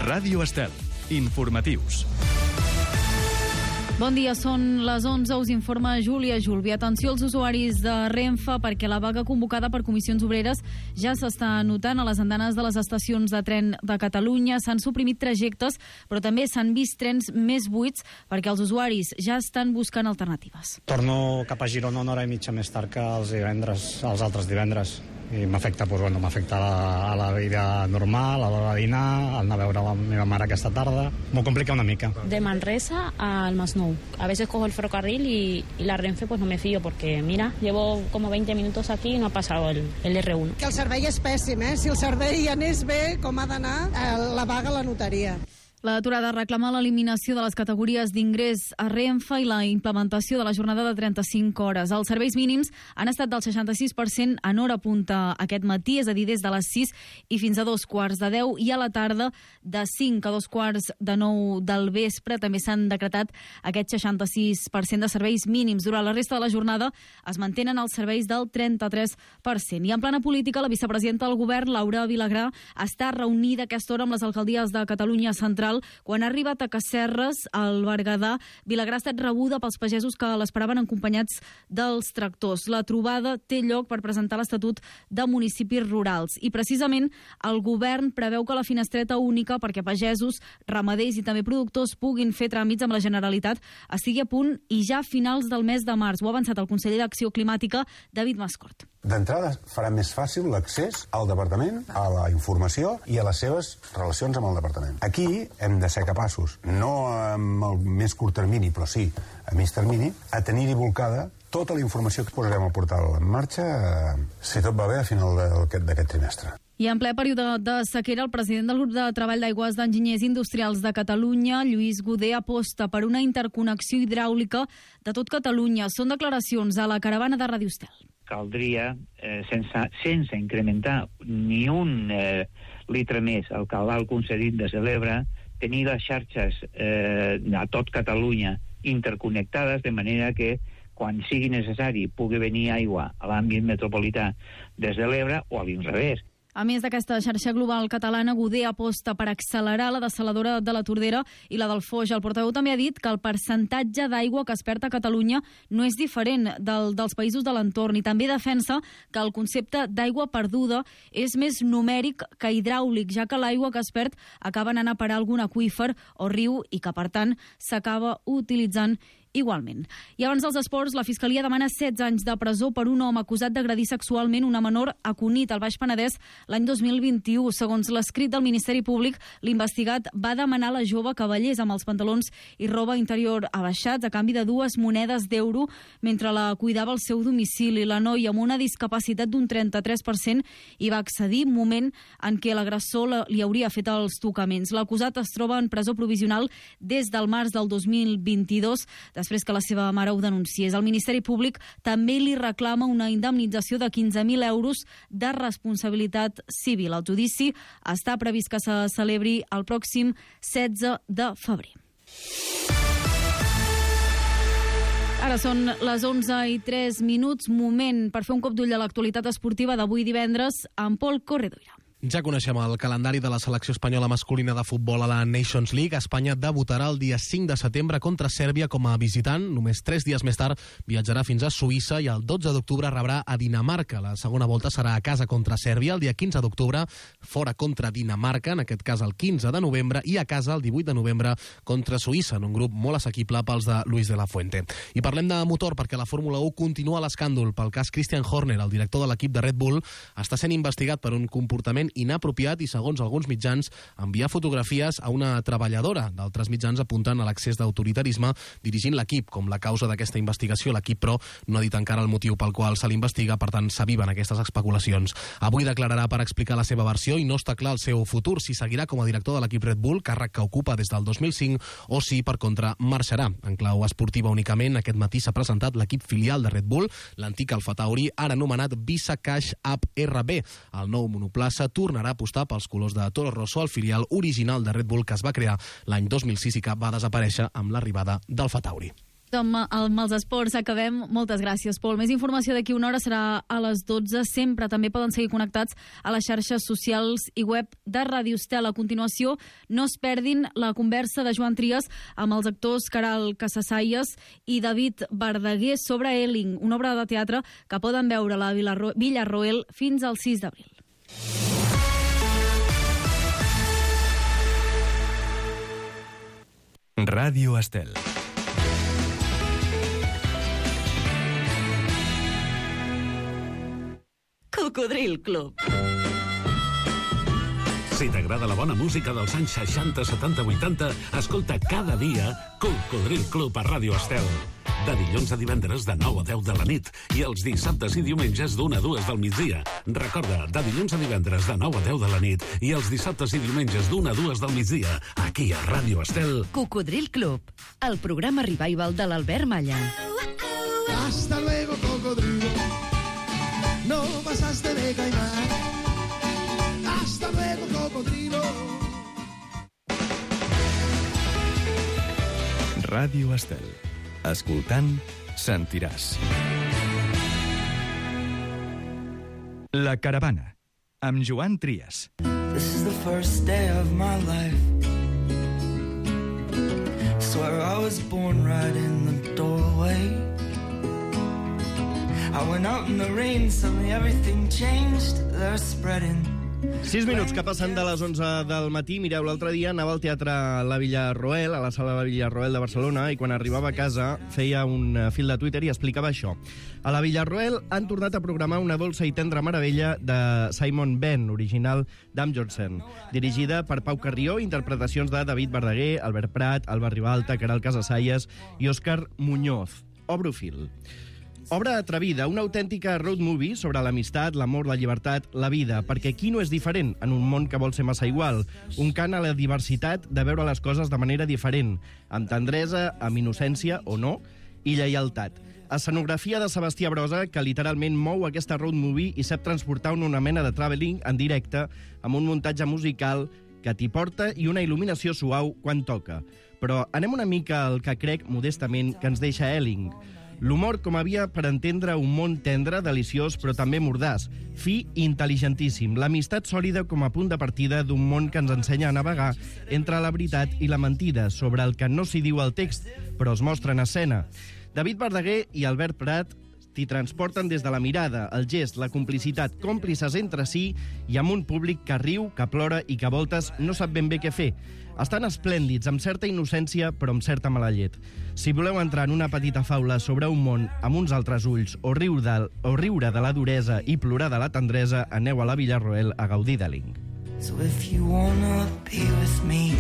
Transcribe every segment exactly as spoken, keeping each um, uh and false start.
Ràdio Estel. Informatius. Bon dia, són les onze, us informa Júlia Julbi. Atenció als usuaris de Renfe perquè la vaga convocada per comissions obreres ja s'està notant a les andanes de les estacions de tren de Catalunya. S'han suprimit trajectes, però també s'han vist trens més buits perquè els usuaris ja estan buscant alternatives. Torno cap a Girona una hora i mitja més tard que els divendres, els altres divendres. I m'afecta, doncs, bueno, m'afecta a, la, a la vida normal, a l'hora de dinar, al anar a veure la meva mare aquesta tarda. M'ho complica una mica. De Manresa al Masnou. A veces cojo el ferrocarril y, y la Renfe pues no me fío porque, mira, llevo como veinte minutos aquí y no ha pasado el, el erre uno. Que el servei és pèssim, eh? Si el servei anés bé, com ha d'anar, la vaga la notaria. L'aturada reclama l'eliminació de les categories d'ingrés a Renfe i la implementació de la jornada de trenta-cinc hores. Els serveis mínims han estat del seixanta-sis per cent en hora punta aquest matí, és a dir, des de les sis i fins a dos quarts de deu, i a la tarda de cinc a dos quarts de nou del vespre també s'han decretat aquest seixanta-sis per cent de serveis mínims. Durant la resta de la jornada es mantenen els serveis del trenta-tres per cent. I en plana política, la vicepresidenta del govern, Laura Vilagrà, està reunida a aquesta hora amb les alcaldies de Catalunya Central. Quan ha arribat a Casserres, al Berguedà, Vilagrà ha estat rebuda pels pagesos que l'esperaven acompanyats dels tractors. La trobada té lloc per presentar l'Estatut de Municipis Rurals i precisament el govern preveu que la finestreta única perquè pagesos, ramaders i també productors puguin fer tràmits amb la Generalitat estigui a punt i ja a finals del mes de març. Ho ha avançat el conseller d'Acció Climàtica, David Mascort. D'entrada farà més fàcil l'accés al departament, a la informació i a les seves relacions amb el departament. Aquí hem de ser capaços, no amb el més curt termini, però sí a mig termini, a tenir-hi volcada tota la informació que posarem al portal en marxa, eh, si tot va bé, a final d'aquest trimestre. I en ple període de sequera, el president del grup de treball d'aigües d'enginyers industrials de Catalunya, Lluís Goder, aposta per una interconnexió hidràulica de tot Catalunya. Són declaracions a la caravana de Ràdio Estel. Caldria, eh, sense, sense incrementar ni un eh, litre més el cabal concedit des de l'Ebre, tenir les xarxes eh, a tot Catalunya interconnectades, de manera que quan sigui necessari pugui venir aigua a l'àmbit metropolità des de l'Ebre o a l'inrevés. A més d'aquesta xarxa global catalana, Goder aposta per accelerar la dessaladora de la Tordera i la del Foix. El portaveu també ha dit que el percentatge d'aigua que es perd a Catalunya no és diferent del, dels països de l'entorn, i també defensa que el concepte d'aigua perduda és més numèric que hidràulic, ja que l'aigua que es perd acaba anant a parar a algun aqüífer o riu i que, per tant, s'acaba utilitzant igualment. I abans dels esports, la Fiscalia demana setze anys de presó per un home acusat d'agredir sexualment una menor a Cunit, al Baix Penedès, l'any dos mil vint-i-u. Segons l'escrit del Ministeri Públic, l'investigat va demanar a la jove que ballés amb els pantalons i roba interior abaixats a canvi de dues monedes d'euro mentre la cuidava al seu domicili. La noia, amb una discapacitat d'un trenta-tres per cent, hi va accedir, moment en què l'agressor li hauria fet els tocaments. L'acusat es troba en presó provisional des del març del dos mil vint-i-dos, després que la seva mare ho denunciés. El Ministeri Públic també li reclama una indemnització de quinze mil euros de responsabilitat civil. El judici està previst que se celebri el pròxim setze de febrer. Ara són les onze i tres minuts, moment per fer un cop d'ull a l'actualitat esportiva d'avui divendres amb Pol Corredoira. Ja coneixem el calendari de la selecció espanyola masculina de futbol a la Nations League. Espanya debutarà el dia cinc de setembre contra Sèrbia com a visitant. Només tres dies més tard viatjarà fins a Suïssa i el dotze d'octubre rebrà a Dinamarca. La segona volta serà a casa contra Sèrbia el dia quinze d'octubre, fora contra Dinamarca, en aquest cas el quinze de novembre, i a casa el divuit de novembre contra Suïssa, en un grup molt assequible pels de Luis de la Fuente. I parlem de motor perquè la Fórmula u continua l'escàndol pel cas Christian Horner, el director de l'equip de Red Bull, està sent investigat per un comportament inapropiat i, segons alguns mitjans, enviar fotografies a una treballadora. D'altres mitjans apunten a l'accés d'autoritarisme dirigint l'equip. Com la causa d'aquesta investigació, l'equip, però, no ha dit encara el motiu pel qual se l'investiga, per tant, s'aviven aquestes especulacions. Avui declararà per explicar la seva versió i no està clar el seu futur, si seguirà com a director de l'equip Red Bull, càrrec que ocupa des del dos mil cinc, o si, per contra, marxarà. En clau esportiva únicament, aquest matí s'ha presentat l'equip filial de Red Bull, l'antic Alfa Tauri, ara anomenat Visa Cash App R B. El nou monoplaça tornarà a apostar pels colors de Toro Rosso, el filial original de Red Bull que es va crear l'any dos mil sis i que va desaparèixer amb l'arribada d'Alfa Tauri. Amb, amb els esports acabem. Moltes gràcies, Pol. Més informació d'aquí una hora serà a les dotze. Sempre també poden seguir connectats a les xarxes socials i web de Ràdio Estel. A continuació, no es perdin la conversa de Joan Trias amb els actors Caral Casasaies i David Verdaguer sobre Elling, una obra de teatre que poden veure a la Villarroel fins al sis d'abril. Ràdio Estel. Cocodril Club. Si t'agrada la bona música dels anys seixanta, setanta, vuitanta, escolta cada dia Cocodril Club a Ràdio Estel. De dilluns a divendres de nou a deu de la nit i els dissabtes i diumenges d'una a dues del migdia. Recorda, de dilluns a divendres de nou a deu de la nit i els dissabtes i diumenges d'una a dues del migdia, aquí a Ràdio Estel. Cocodril Club, el programa revival de l'Albert Malla. Hasta luego, cocodrilo. No pasaste de caimán. Hasta luego, cocodrilo. Ràdio Estel. Escoltant, sentiràs. La Caravana, amb Joan Trias. This is the first day of my life. Swear I was born right in the doorway. I went out in the rain, suddenly everything changed. They're spreading. Sis minuts que passen de les onze del matí. Mireu, l'altre dia anava al teatre La Villarroel, a la sala La Villarroel de Barcelona, i quan arribava a casa feia un fil de Twitter i explicava això. A La Villarroel han tornat a programar Una dolça i tendra meravella de Simon Ben, original d'Amjorsen, dirigida per Pau Carrió, interpretacions de David Verdaguer, Albert Prat, Alba Ribalta, Caral Casasaies i Òscar Muñoz. Obro fil. Obra atrevida, una autèntica road movie sobre l'amistat, l'amor, la llibertat, la vida, perquè qui no és diferent en un món que vol ser massa igual? Un cant a la diversitat de veure les coses de manera diferent, amb tendresa, amb innocència o no, i lleialtat. Escenografia de Sebastià Brosa, que literalment mou aquesta road movie i sap transportar una mena de travelling en directe amb un muntatge musical que t'hi porta i una il·luminació suau quan toca. Però anem una mica al que crec, modestament, que ens deixa Elling. L'humor com a via per entendre un món tendre, deliciós, però també mordàs, fi i intel·ligentíssim. L'amistat sòlida com a punt de partida d'un món que ens ensenya a navegar entre la veritat i la mentida, sobre el que no s'hi diu al text, però es mostra en escena. David Verdaguer i Albert Prat t'hi transporten des de la mirada, el gest, la complicitat, còmplices entre si i amb un públic que riu, que plora i que a voltes no sap ben bé què fer. Estan esplèndids, amb certa innocència, però amb certa mala llet. Si voleu entrar en una petita faula sobre un món amb uns altres ulls, o riure de, o riure de la duresa i plorar de la tendresa, aneu a la Villarroel a gaudir d'Elling. So if you wanna be with me,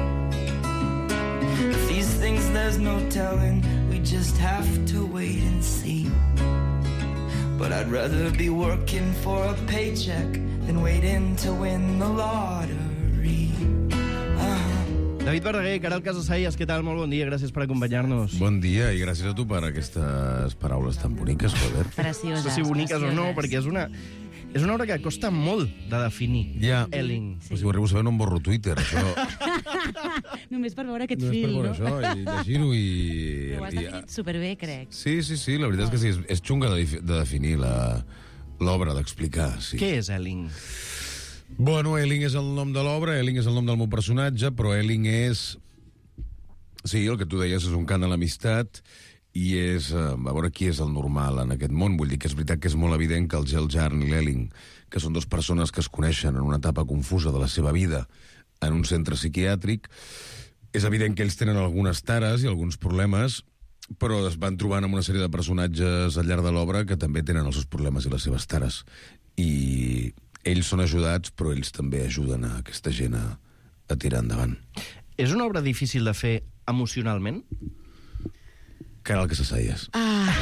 if these things there's no telling, we just have to wait and see. But I'd rather be working for a paycheck than waiting to win the lottery. David Verdaguer, Caral Casasaies, què tal? Molt bon dia, gràcies per acompanyar-nos. Bon dia i gràcies a tu per aquestes paraules tan boniques, joder. Precioses. No sé si boniques precioses. o no, perquè és una, és una obra que costa molt de definir. Ja. Elling. Sí. Si ho arribo a saber no em borro Twitter, això. Només per veure aquest Només fil, no? no? Això, i llegir-ho i... Però ho has definit superbé, crec. Sí, sí, sí, la veritat és que sí, és, és xunga de, de definir l'obra, d'explicar. Sí. Què és Elling? Bueno, Elling és el nom de l'obra, Elling és el nom del meu personatge, però Elling és... Sí, el que tu deies és un cant a l'amistat i és... A veure qui és el normal en aquest món. Vull dir que és veritat que és molt evident que el Gel Jarn i l'Elling, que són dues persones que es coneixen en una etapa confusa de la seva vida en un centre psiquiàtric, és evident que ells tenen algunes tares i alguns problemes, però es van trobant amb una sèrie de personatges al llarg de l'obra que també tenen els seus problemes i les seves tares. I... ells són ajudats, però ells també ajuden a aquesta gent a, a tirar endavant. És una obra difícil de fer emocionalment? Caral Casasaies. Ah.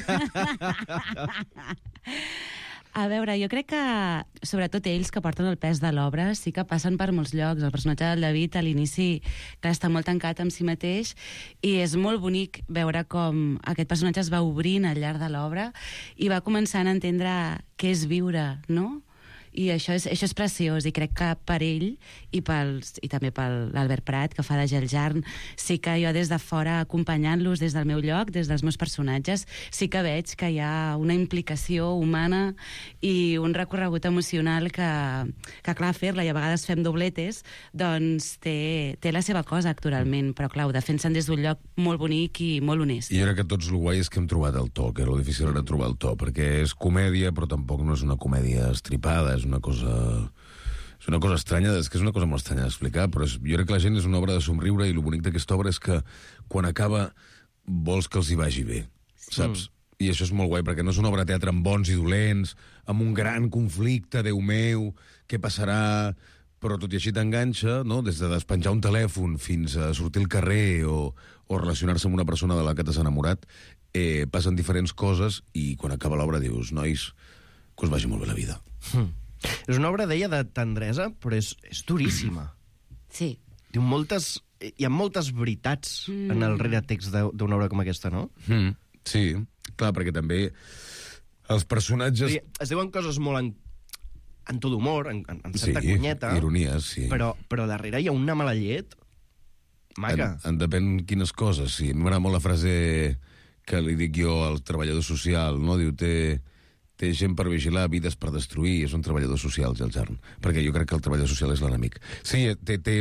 A veure, jo crec que, sobretot ells que porten el pes de l'obra, sí que passen per molts llocs. El personatge del David, a l'inici, que està molt tancat amb si mateix, i és molt bonic veure com aquest personatge es va obrint al llarg de l'obra i va començant a entendre què és viure, no?, i això és, això és preciós, i crec que per ell i, pels, i també per l'Albert Prat, que fa de Gel Jarn, sí que jo des de fora, acompanyant-los des del meu lloc, des dels meus personatges, sí que veig que hi ha una implicació humana i un recorregut emocional que, que clar, fer-la, i a vegades fem dobletes, doncs té, té la seva cosa actualment, però clar, ho defensen des d'un lloc molt bonic i molt honest. I jo crec que tots el guai és que hem trobat el to, que el difícil era trobar el to, perquè és comèdia, però tampoc no és una comèdia estripada, és una cosa... És una cosa estranya, és que és una cosa molt estranya d'explicar, però és, jo crec que la gent és una obra de somriure, i el bonic d'aquesta obra és que quan acaba vols que els hi vagi bé, saps? Mm. I això és molt guai, perquè no és una obra de teatre amb bons i dolents, amb un gran conflicte, Déu meu, què passarà... Però tot i així t'enganxa, no? Des de despenjar un telèfon fins a sortir al carrer o, o relacionar-se amb una persona de la que t'has enamorat, eh, passen diferents coses i quan acaba l'obra dius, nois, que us vagi molt bé la vida. Mm. És una obra, deia, de tendresa, però és, és duríssima. Sí. Diu moltes, hi ha moltes veritats mm. en el reretext d'una obra com aquesta, no? Mm. Sí, clar, perquè també els personatges... Sí, es diuen coses molt en, en to d'humor, en, en, en certa sí, conyeta, ironies, sí. Però, però darrere hi ha una mala llet maca. En, en depèn quines coses, sí. M'agrada molt la frase que li dic jo al treballador social, no? Diu, té... té gent per vigilar, vides per destruir, és un treballador social, Gel Jarn, perquè jo crec que el treballador social és l'enemic. Sí, té, té,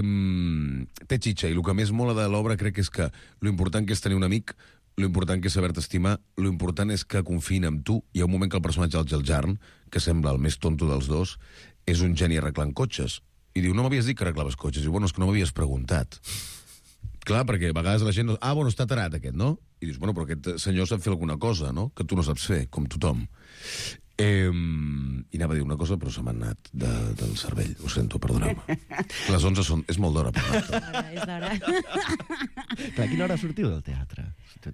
té xitxa, i el que més mola de l'obra crec és que lo important que és tenir un amic, lo important que és saber-te estimar, lo important és que confiïn en tu. Hi ha un moment que el personatge del Gel Jarn, que sembla el més tonto dels dos, és un geni arreglant cotxes. I diu, no m'havies dit que arreglaves cotxes. I diu, bueno, és que no m'havies preguntat. Clar, perquè a vegades la gent... Ah, bueno, està tarat aquest, no? I dius, bueno, però aquest senyor sap fer alguna cosa, no? Que tu no saps fer, com tothom. Eh, I anava a dir una cosa, però se m'ha anat de, del cervell. Ho sento, perdoneu-me. Les onze són... És molt d'hora per l'altre. És d'hora. Clar, a quina hora sortiu del teatre?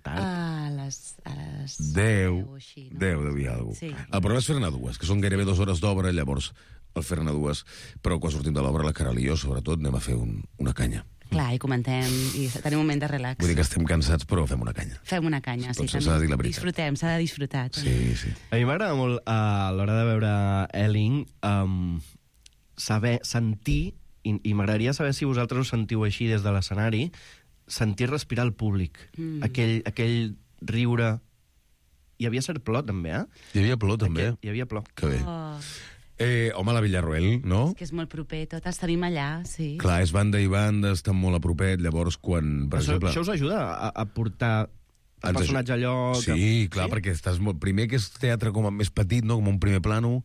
A les... A les deu. deu, així, no? deu, deu i alguna cosa. Sí. El problema és fer-ne dues, que són gairebé dues hores d'obra, llavors el fer-ne dues, però quan sortim de l'obra, la Caral i jo, sobretot, anem a fer un, una canya. Clar, i comentem, i tenim un moment de relax. Vull dir que estem cansats, però fem una canya. Fem una canya, sí. Potser s'ha de dir la veritat. Disfrutem, s'ha de disfrutar. Sí, sí. A mi m'agrada molt, uh, a l'hora de veure Elling, um, saber, sentir, i, i m'agradaria saber si vosaltres us sentiu així des de l'escenari, sentir respirar el públic. Mm. Aquell, aquell riure... Hi havia cert plor, també, eh? Hi havia plor, també. Aquell, hi havia plor. Que bé. Oh. Eh, home, la Villarroel, no? És que és molt proper, tot els tenim allà, sí. Clar, és banda i banda, estan molt a propet, llavors quan, per això, exemple... Això us ajuda a, a portar el personatge allò... Sí, que... clar, sí? perquè estàs molt... Primer que és teatre com a més petit, no? Com un primer plano,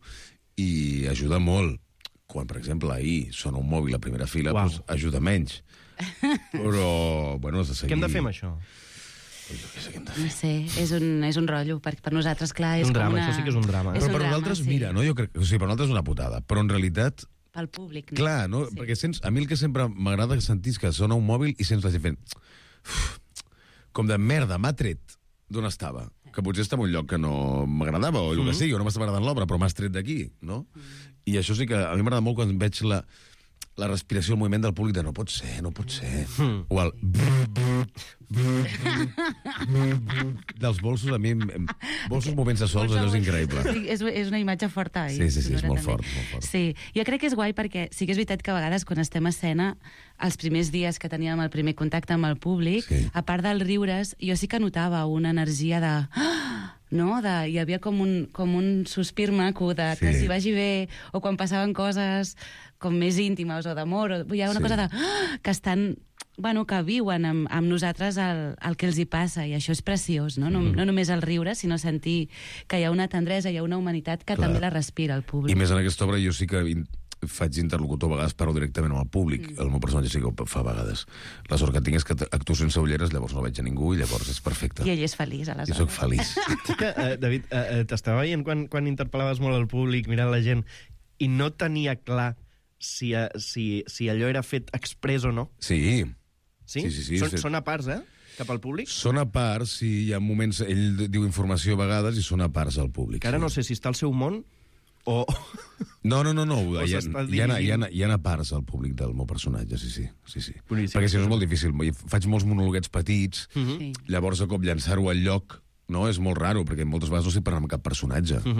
i ajuda molt. Quan, per exemple, ahir sona un mòbil a primera fila, Uau. doncs ajuda menys. Però, bueno, has de seguir... Què hem de fer amb això? No sé, és un, és un rotllo, perquè per nosaltres, clar, és un com drama, una... això sí que és un drama. Però un per drama, nosaltres, sí. mira, no? Jo crec... O sigui, per nosaltres és una putada, però en realitat... Pel públic, no? Clar, no? Sí. Perquè sents... A mi el que sempre m'agrada sentir és que sona un mòbil i sents la gent fent... Uf, com de merda, m'ha tret d'on estava. Que potser està en un lloc que no m'agradava, o el que Mhm. sigui, o no m'estava agradant l'obra, però m'has tret d'aquí, no? I això sí que a mi m'agrada molt quan veig la, la respiració, el moviment del públic de no pot ser, no pot ser. Mm. O el... dels bolsos, a mi... em- Bolsos moments de sols, allò és increïble. Sí, és, és una imatge forta. Sí, sí, sí, és sonora molt també. fort, molt fort. Sí, jo crec que és guai perquè sí que és veritat que a vegades quan estem a escena, els primers dies que teníem el primer contacte amb el públic, Sí. a part dels riures, jo sí que notava una energia de... No? De, hi havia com un, com un sospir maco de que Sí. s'hi vagi bé, o quan passaven coses com més íntimes o d'amor, o hi ha una Sí. cosa de... que estan... Bueno, que viuen amb, amb nosaltres el, el que els hi passa, i això és preciós, no? No, Mhm. no només el riure, sinó sentir que hi ha una tendresa, hi ha una humanitat que Clar. també la respira el públic. I més en aquesta obra jo sí que in- faig interlocutor, a vegades parlo directament amb el públic. Mm. El meu personatge sí que ho fa a vegades. La sort que tinc és que t- actuo sense ulleres, llavors no veig a ningú i llavors és perfecte. I ell és feliç, I aleshores. sóc feliç. Sí que, eh, David, eh, eh, t'estava veient quan, quan interpel·laves molt al públic, mirant la gent, i no tenia clar si, eh, si, si allò era fet express o no. Sí. Sí? Sí, sí, sí, són, sí. són a parts, eh? Cap al públic? Són a parts, sí, hi ha moments... Ell diu informació a vegades i són a parts al públic. Que ara sí. no sé si està al seu món o... No, no, no, no. O Hi ha, s'està hi, ha, hi, ha, dirigint. hi ha a parts al públic del meu personatge, sí, sí. sí, sí. Boníssim. Perquè si no és molt difícil. Faig molts monologuets petits, Uh -huh. Sí. llavors de cop llançar-ho al lloc no és molt raro, perquè moltes vegades no estic parlant amb cap personatge. Uh -huh.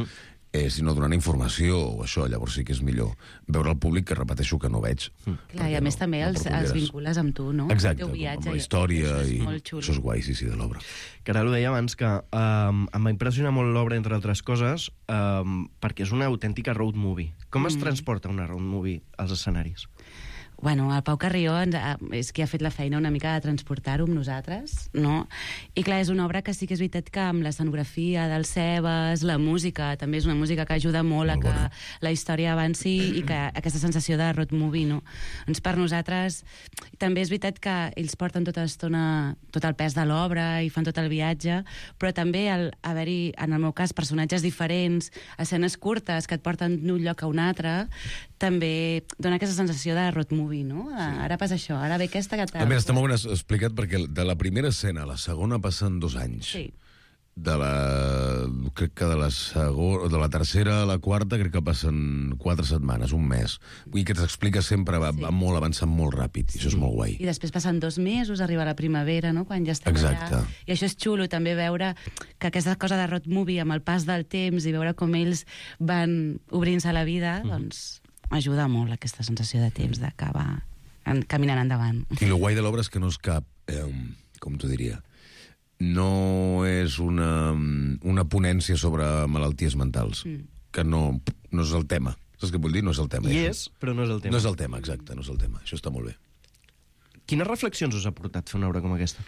eh, sinó donant informació o això, llavors sí que és millor veure el públic, que repeteixo que no veig. Mm. Clar, i a més no, també no els, els vincules amb tu, no? Exacte, amb, viatge, amb la història, i, i això això és guai, sí, sí, de l'obra. Que ara ho deia abans, que um, em va impressionar molt l'obra, entre altres coses, um, perquè és una autèntica road movie. Com mm. es transporta una road movie als escenaris? Bueno, el Pau Carrió ens ha, és qui ha fet la feina una mica de transportar-ho amb nosaltres, no? I clar, és una obra que sí que és veritat que amb l'escenografia del Cebes, la música, també és una música que ajuda molt, molt a que bona. La història avanci i que aquesta sensació de road movie, no? Doncs per nosaltres, també és veritat que ells porten tota l'estona, tot el pes de l'obra i fan tot el viatge, però també el haver-hi, en el meu cas, personatges diferents, escenes curtes que et porten d'un lloc a un altre, també dona aquesta sensació de road movie. No? Sí. Ara passa això, ara ve aquesta que tal. A més, està molt ben explicat perquè de la primera escena a la segona passen dos anys. Sí. De la... crec que de la segona... de la tercera a la quarta crec que passen quatre setmanes, un mes. Vull dir que t'explica sempre, va, sí. va molt avançant molt ràpid, sí. I això és molt guai. I després passen dos mesos, arriba la primavera, no? Quan ja estem Exacte. Allà. I això és xulo, també veure que aquesta cosa de road movie amb el pas del temps i veure com ells van obrint-se a la vida, mm. doncs ajuda molt aquesta sensació de temps d'acabar en, caminant endavant. I el guai de l'obra és que no és cap, eh, com t'ho diria, no és una, una ponència sobre malalties mentals, mm. que no, no és el tema. Saps què vull dir? No és el tema. I és, però no és el tema. No és el tema, exacte, no és el tema. Això està molt bé. Quines reflexions us ha portat fer una obra com aquesta?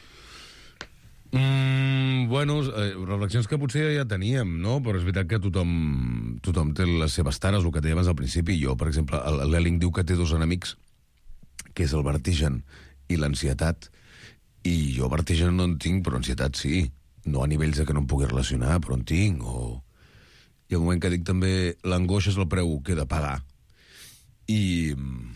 Mm, bueno, eh, reflexions que potser ja teníem, no? Però és veritat que tothom, tothom té les seves tares, el que dèiem al principi. Jo, per exemple, l'Elling diu que té dos enemics, que és el vertigen i l'ansietat. I jo vertigen no en tinc, però ansietat sí. No a nivells de que no em pugui relacionar, però en tinc. O... I al moment que dic també l'angoixa és el preu que he de pagar. I...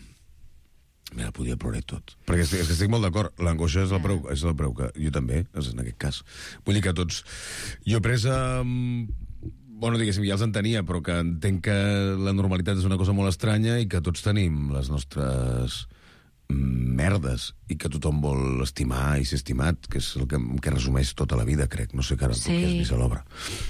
Mira, podria plorar tot. Perquè estic, és que estic molt d'acord. L'angoixa és, el preu, és el preu que... Jo també, és en aquest cas. Vull dir que tots... Jo he pres... Um... Bueno, diguéssim, ja els entenia, però que entenc que la normalitat és una cosa molt estranya i que tots tenim les nostres merdes i que tothom vol estimar i ser estimat, que és el que, que resumeix tota la vida, crec. No sé que ara sí. Tu que has vist a l'obra.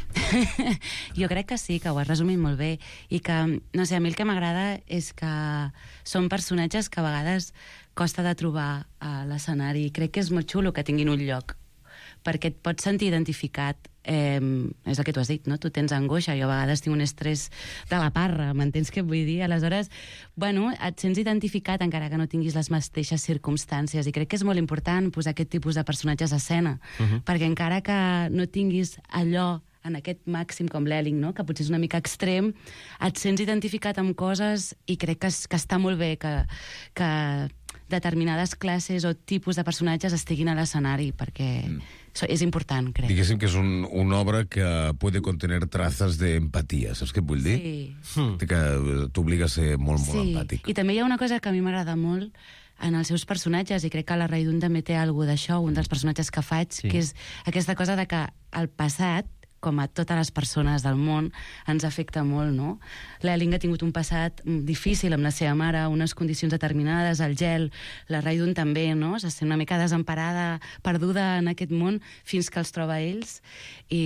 Jo crec que sí, que ho has resumit molt bé i que, no sé, a mi el que m'agrada és que són personatges que a vegades costa de trobar a l'escenari i crec que és molt xulo que tinguin un lloc perquè et pots sentir identificat. Eh, és el que tu has dit, no? Tu tens angoixa, jo a vegades tinc un estrès de la parra, m'entens què vull dir? Aleshores, bueno, et sents identificat encara que no tinguis les mateixes circumstàncies i crec que és molt important posar aquest tipus de personatges a escena, uh-huh. perquè encara que no tinguis allò en aquest màxim com l'Elling, no? Que potser és una mica extrem, et sents identificat amb coses i crec que, que està molt bé que, que determinades classes o tipus de personatges estiguin a l'escenari, perquè mm. és important, crec. Diguéssim que és un, una obra que puede contener trazas de empatia, saps què et vull dir? Sí. Mm. Que t'obliga a ser molt, molt sí. empàtic. I també hi ha una cosa que a mi m'agrada molt en els seus personatges, i crec que la Raidun també té alguna d'això, un dels personatges que faig, sí. que és aquesta cosa de que el passat, com a totes les persones del món, ens afecta molt, no? L'Elling ha tingut un passat difícil amb la seva mare, unes condicions determinades, el gel, la Raidun també, no? Se sent una mica desemparada, perduda en aquest món, fins que els troba ells. I,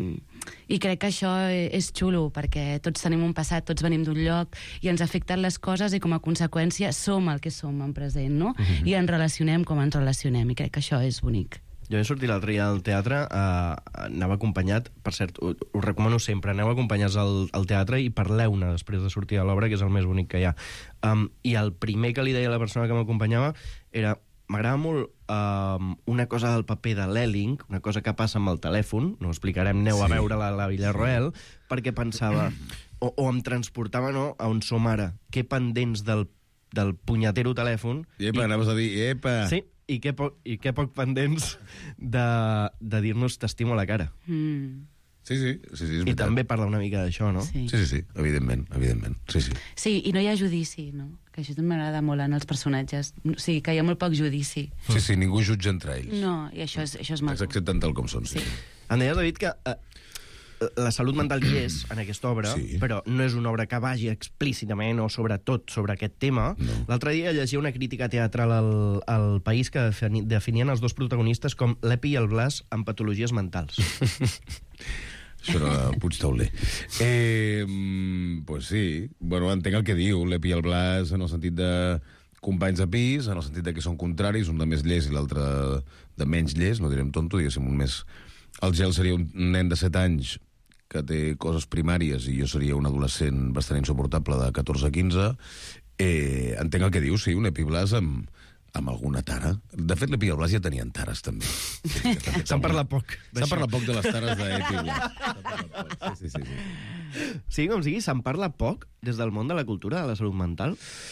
i crec que això és xulo, perquè tots tenim un passat, tots venim d'un lloc, i ens afecten les coses, i com a conseqüència som el que som en present, no? Mm-hmm. I ens relacionem com ens relacionem, i crec que això és bonic. Jo he sortit l'altre dia al teatre, eh, anava acompanyat, per cert, ho, ho recomano sempre, aneu acompanyats al, al teatre i parleu-ne després de sortir de l'obra, que és el més bonic que hi ha. Um, I el primer que li deia a la persona que m'acompanyava era, m'agrada molt um, una cosa del paper de l'Elling, una cosa que passa amb el telèfon, no ho explicarem, aneu sí. a veure la, la Villarroel, perquè pensava, o, o em transportava, no?, a on som ara, que pendents del, del punyatero telèfon... Epa, i... anaves a dir, epa... Sí, i que poc, i que poc pendents de, de dir-nos t'estimo a la cara. Mm. Sí, sí, sí, sí, és I també parla una mica d'això, no? Sí. sí, sí, sí, evidentment, evidentment. Sí, sí. Sí, i no hi ha judici, no? Que això també m'agrada molt en els personatges. O sigui, que hi ha molt poc judici. Sí, sí, ningú jutja entre ells. No, i això és, això és maco. Els accepten tal com són, sí. sí. Em deies, David, que eh, la salut mental hi és en aquesta obra, sí. però no és una obra que vagi explícitament o sobretot sobre aquest tema. No. L'altre dia llegia una crítica teatral al, al País que definien els dos protagonistes com l'Epi i el Blas amb patologies mentals. Això era Puigtauler. Eh, pues sí, bueno, entenc el que diu l'Epi i el Blas en el sentit de companys de pis, en el sentit de que són contraris, un de més llest i l'altre de menys llest, no direm tonto, diguéssim, un més... El Gel seria un nen de set anys que té coses primàries i jo seria un adolescent bastant insuportable de catorze a quinze. Eh, entenc el que diu, sí, un Epi Blas amb... amb alguna tara. De fet, l'Epi i el Blas ja tenien tares, també. Se'n parla poc. Se'n parla poc de les tares d'Epi i Blas. Sí, sí, sí. Sí, com sigui, se'n parla poc des del món de la cultura, de la salut mental?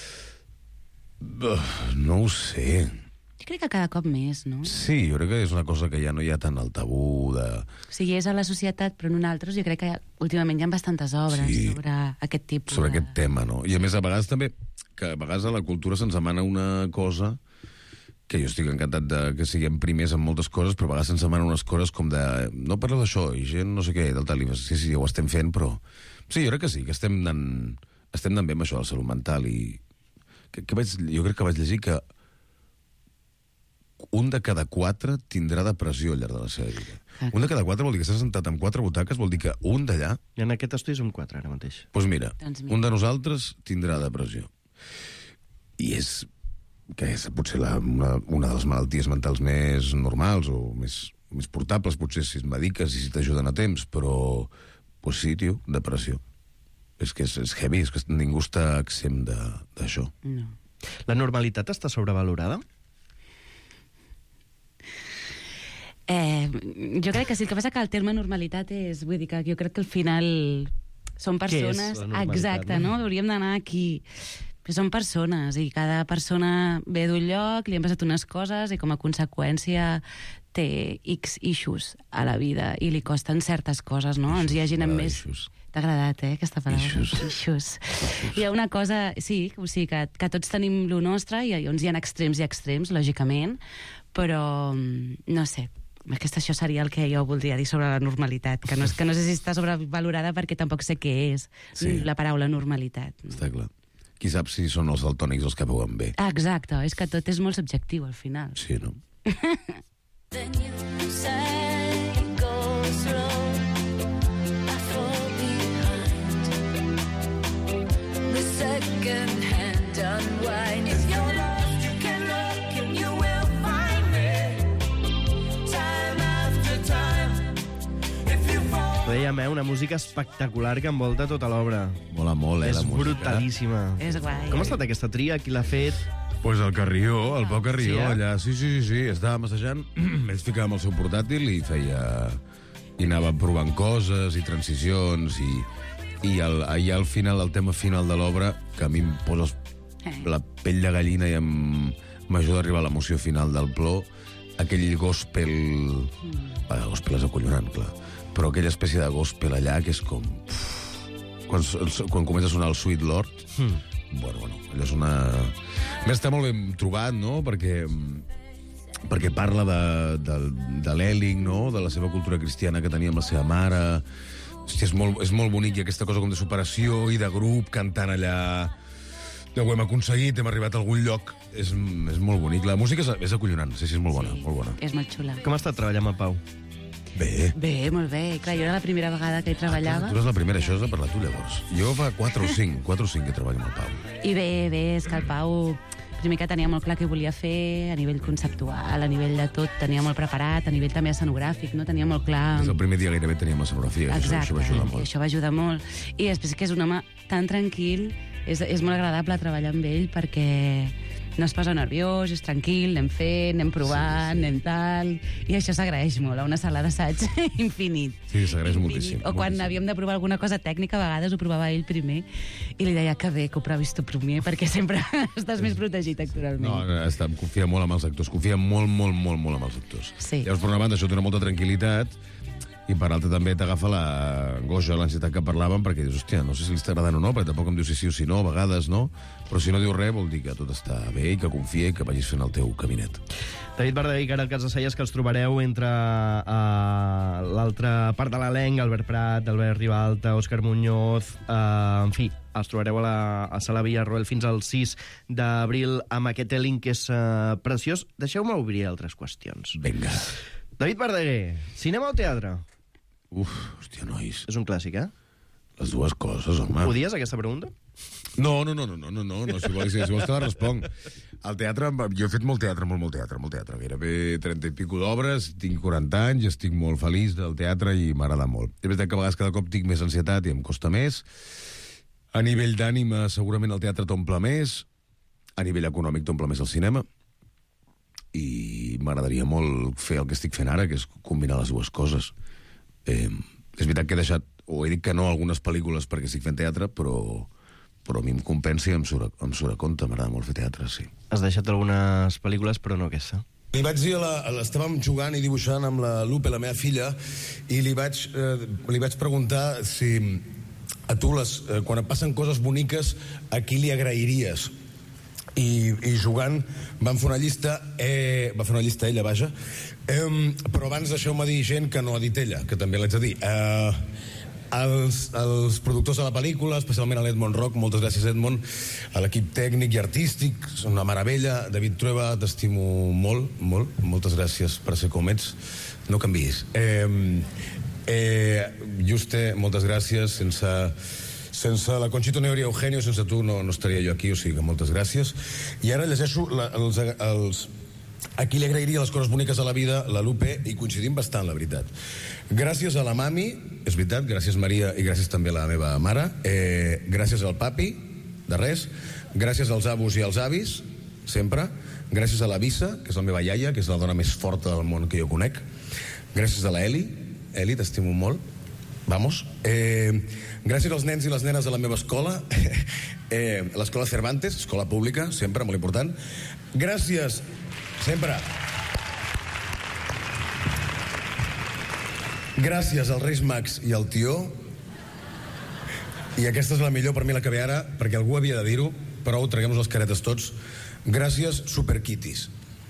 No ho sé. Jo crec que cada cop més, no? Sí, jo crec que és una cosa que ja no hi ha tant el tabú de... O sigui, és a la societat, però en nosaltres jo crec que últimament hi ha bastantes obres sí, sobre aquest tipus sobre de... aquest tema, no? I a més, a vegades també, que a vegades a la cultura se'ns demana una cosa que jo estic encantat de que siguem primers en moltes coses, però a vegades se'ns demanen unes coses com de... No parleu d'això, i gent no sé què, del tal, i sí, sí, ho estem fent, però... Sí, jo crec que sí, que estem anant, estem anant bé amb això de la salut mental, i... Que, que vaig, jo crec que vaig llegir que un de cada quatre tindrà depressió al llarg de la seva vida. Okay. Un de cada quatre vol dir que s'ha sentat amb quatre butaques, vol dir que un d'allà... I en aquest estudi som quatre, ara mateix. Doncs pues mira, doncs mira, un de nosaltres tindrà depressió. I és... que és potser la, una, una de les malalties mentals més normals o més, més portables, potser si et mediques i si t'ajuden a temps, però pues sí, tio, depressió. És que és, és heavy, és que ningú està exempt d'això. No. La normalitat està sobrevalorada? Eh, jo crec que sí, el que passa que el terme normalitat és, vull dir que jo crec que al final són persones... Exacte, no? no? Hauríem d'anar aquí... Però són persones, i cada persona ve d'un lloc, li han passat unes coses, i com a conseqüència té X issues a la vida, i li costen certes coses, no? Ens hi hagin amb més... T'ha agradat, eh, aquesta paraula? Issues. Issues. Hi ha una cosa, sí, o sigui, que, que tots tenim lo nostre, i llavors hi ha extrems i extrems, lògicament, però, no sé, aquesta, això seria el que jo voldria dir sobre la normalitat, que no, que no sé si està sobrevalorada perquè tampoc sé què és sí. la paraula normalitat. No? Està clar. Qui sap si són els daltònics els que veuen bé. Ah, exacte, és que tot és molt subjectiu, al final. Sí, no? Dèiem, eh, una música espectacular que envolta tota l'obra. Mola molt, eh, és la música. És brutalíssima. És guai. Com ha estat aquesta tria? Qui l'ha fet? Pues el Carrió, el Pau Carrió, sí, eh? allà. Sí, sí, sí, sí, estava massejant. Ells ficava amb el seu portàtil i feia... I anava provant coses i transicions i... I el, allà al final, el tema final de l'obra, que a mi em posa la pell de gallina i em m'ajuda a arribar a l'emoció final del plor, aquell gospel... Mm. El gospel és acollonant, clar. Però aquella espècie de gospel allà que és com... Uf, quan, quan comença a sonar el Sweet Lord, mm. bueno, bueno, allò és una... A més, està molt ben trobat, no?, perquè, perquè parla de, de, de l'Elling, no?, de la seva cultura cristiana que tenia amb la seva mare. Hòstia, és molt, és molt bonic, i aquesta cosa com de superació i de grup, cantant allà... Ja ho hem aconseguit, hem arribat a algun lloc. És, és molt bonic. La música és, és acollonant, sí, sí, és molt bona, sí, molt bona. És molt xula. Com ha estat treballar amb el Pau? Bé. Bé, molt bé. Clar, jo era la primera vegada que hi treballava. Ah, tu eres la primera, això és de parlar tu, llavors. Jo fa quatre o cinc, quatre o cinc que treballo amb el Pau. I bé, bé, és que el Pau, primer que tenia molt clar què volia fer, a nivell conceptual, a nivell de tot, tenia molt preparat, a nivell també escenogràfic, no? Tenia molt clar... Des del primer dia gairebé teníem l'escenografia, això, això va ajudar molt. Això va ajudar molt. I després que és un home tan tranquil, és, és molt agradable treballar amb ell perquè no es posa nerviós, és tranquil, anem fent, anem provant, sí, sí, sí. anem tal... I això s'agraeix molt, a una sala d'assaig infinit. Sí, s'agraeix moltíssim. O quan moltíssim. havíem de provar alguna cosa tècnica, a vegades ho provava ell primer, i li deia que bé que ho provis tu primer, perquè sempre estàs més protegit actoralment. No, està, confia molt en els actors, confia molt, molt, molt, molt en els actors. Sí. Llavors, per una banda, això té una molta tranquil·litat, i per l'altra també t'agafa l'angoixa, l'ansietat que parlàvem, perquè dius, hòstia, no sé si li està agradant o no, perquè tampoc em diu si sí o si no, a vegades no, però si no diu res vol dir que tot està bé i que confia i que vagis fent el teu caminet. David Verdaguer i Karel Casaselles, que els trobareu entre uh, l'altra part de l'elenc, Albert Prat, Albert Ribalta, Òscar Muñoz, uh, en fi, els trobareu a la a Sala Villarroel fins al sis d'abril amb aquest elenc que és uh, preciós. Deixeu-me obrir altres qüestions. Vinga. David Verdaguer, cinema o teatre? Uf, hòstia, nois. És un clàssic, eh? Les dues coses, home. Odies aquesta pregunta? No, no, no, no, no, no, no, no si, vols, si vols te la responc. Al teatre, jo he fet molt teatre, molt, molt teatre, molt teatre. Gairebé trenta i pico d'obres, tinc quaranta anys, estic molt feliç del teatre i m'agrada molt. És veritat que a vegades cada cop tinc més ansietat i em costa més. A nivell d'ànima, segurament el teatre t'omple més. A nivell econòmic t'omple més el cinema. I m'agradaria molt fer el que estic fent ara, que és combinar les dues coses. Eh, és veritat que he deixat, o he dit que no a algunes pel·lícules perquè estic fent teatre, però, però a mi em compensa i em surt, em surt a compte. M'agrada molt fer teatre, sí. Has deixat algunes pel·lícules, però no aquesta. Li vaig dir, a la, a la, estàvem jugant i dibuixant amb la Lupe, la meva filla, i li vaig, eh, li vaig preguntar si a tu, les, eh, quan et passen coses boniques, a qui li agrairies? I, i jugant vam fer una llista, eh, va fer una llista ella, vaja, eh, però abans deixeu-me dir gent que no ha dit ella, que també l'haig de dir. Eh, els, els productors de la pel·lícula, especialment a l'Edmond Rock, moltes gràcies, Edmond, a l'equip tècnic i artístic, és una meravella. David Trueba, t'estimo molt, molt, moltes gràcies per ser com ets, no canviïs. Eh, eh, Juste, moltes gràcies, sense... Sense la Conchita no hi hauria Eugenio, sense tu no, no estaria jo aquí, o sigui que moltes gràcies. I ara llegeixo la, els, els, a qui li agrairia les coses boniques a la vida, la Lupe, i coincidim bastant, la veritat. Gràcies a la mami, és veritat, gràcies Maria i gràcies també a la meva mare, eh, gràcies al papi, de res, gràcies als avos i als avis, sempre, gràcies a la Vissa, que és la meva iaia, que és la dona més forta del món que jo conec, gràcies a la Eli, Eli, t'estimo molt, vamos, eh, gràcies als nens i les nenes de la meva escola, eh, l'escola Cervantes, escola pública, sempre, molt important. Gràcies, sempre. Gràcies als Reis Mags i al Tió. I aquesta és la millor per mi, la que ve ara, perquè algú havia de dir-ho, però traguem-nos les caretes tots. Gràcies, Superquitis.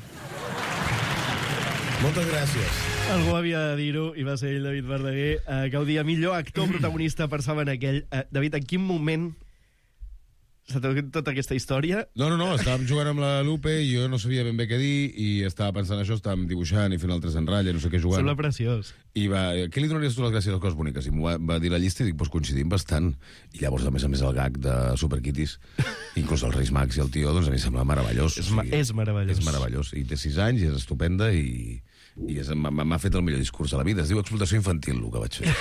Moltes gràcies. Algú havia de dir-ho, i va ser ell, David Verdaguer, eh, gaudia millor actor protagonista per saber en aquell. Eh, David, en quin moment s'ha trobat tota aquesta història? No, no, no, estàvem jugant amb la Lupe i jo no sabia ben bé què dir i estava pensant això, estàvem dibuixant i fent altres en ratlla, no sé què jugant. Sembla preciós. I va, què li donaries tu les gràcies a les coses boniques? I m'ho va, va dir la llista i dic, doncs coincidim bastant. I llavors, a més a més, el gag de Superquitis, inclús els Reis Mags i el Tio, doncs a mi sembla meravellós. És, o sigui, és meravellós. És meravellós. I té sis anys i és estupenda i... i m'ha fet el millor discurs de la vida. Es diu explotació infantil, el que vaig fer.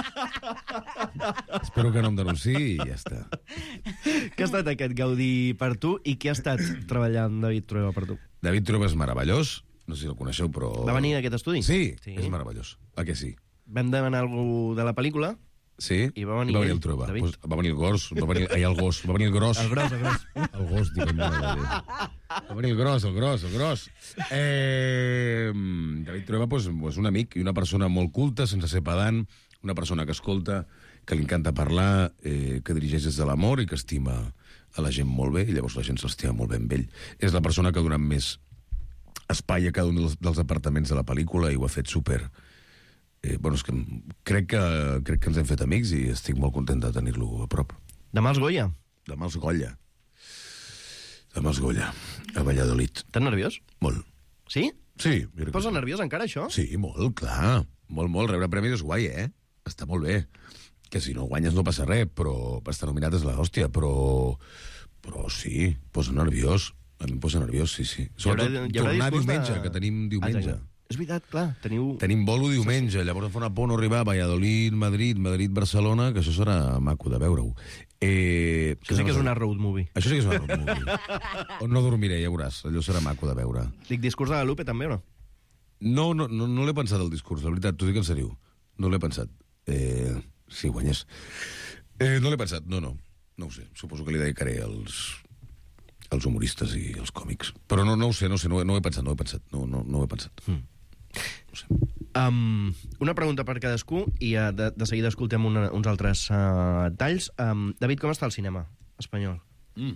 Espero que no em denunciï i ja està. Què ha estat aquest Gaudí per tu i què ha estat treballant David Trueba per tu? David Trueba és meravellós, no sé si el coneixeu, però... Va venir a aquest estudi? Sí, sí, és meravellós. A què sí? Vam demanar algú de la pel·lícula. Sí, i va venir, va venir el Trueba. Pues va venir el gos, va venir, ai, el gos, va venir el gros. El gros, el gros. El gos, dic, va venir el gros, el gros, el gros. Eh, David Trueba pues, pues un amic i una persona molt culta, sense ser pedant, una persona que escolta, que li encanta parlar, eh, que dirigeix des de l'amor i que estima a la gent molt bé, i llavors la gent s'estima molt bé amb ell. És la persona que ha donat més espai a cada un dels, dels apartaments de la pel·lícula i ho ha fet super... Eh, bueno, és que crec que, crec que ens hem fet amics i estic molt content de tenir-lo a prop. Demà els Goya? Demà els Goya. Demà els Goya, a Valladolid. Estàs nerviós? Molt. Sí? Sí. Et posa nerviós encara, això? Sí, molt, clar. Molt, molt. Rebre premis és guai, eh? Està molt bé. Que si no guanyes no passa res, però per estar nominat és la hòstia, però... Però sí, posa nerviós. A mi em posa nerviós, sí, sí. Sobretot haurà, tornar diumenge, de... que tenim diumenge. Ah, és veritat, clar, teniu... Tenim bolo diumenge, llavors fa una por no arribar a Valladolid, Madrid, Madrid, Barcelona, que això serà maco de veure-ho. Eh, això sí que és una road movie. Això sí que és una road movie. On no dormiré, ja veuràs, allò serà maco de veure. Dic, discurs de la Lupe també o no? No, no, no, no l'he pensat el discurs, la veritat, t'ho dic en seriu. No l'he pensat. Eh, si guanyés. Eh, no l'he pensat, no, no. No ho sé, suposo que li dedicaré als... els humoristes i els còmics. Però no, no ho sé, no ho sé, no, no ho he pensat, no ho he pensat, no, no, no ho he pensat. Mm. No sé. Um, una pregunta per cadascú i uh, de, de seguida escoltem una, uns altres uh, talls. Um, David, com està el cinema espanyol? Mm.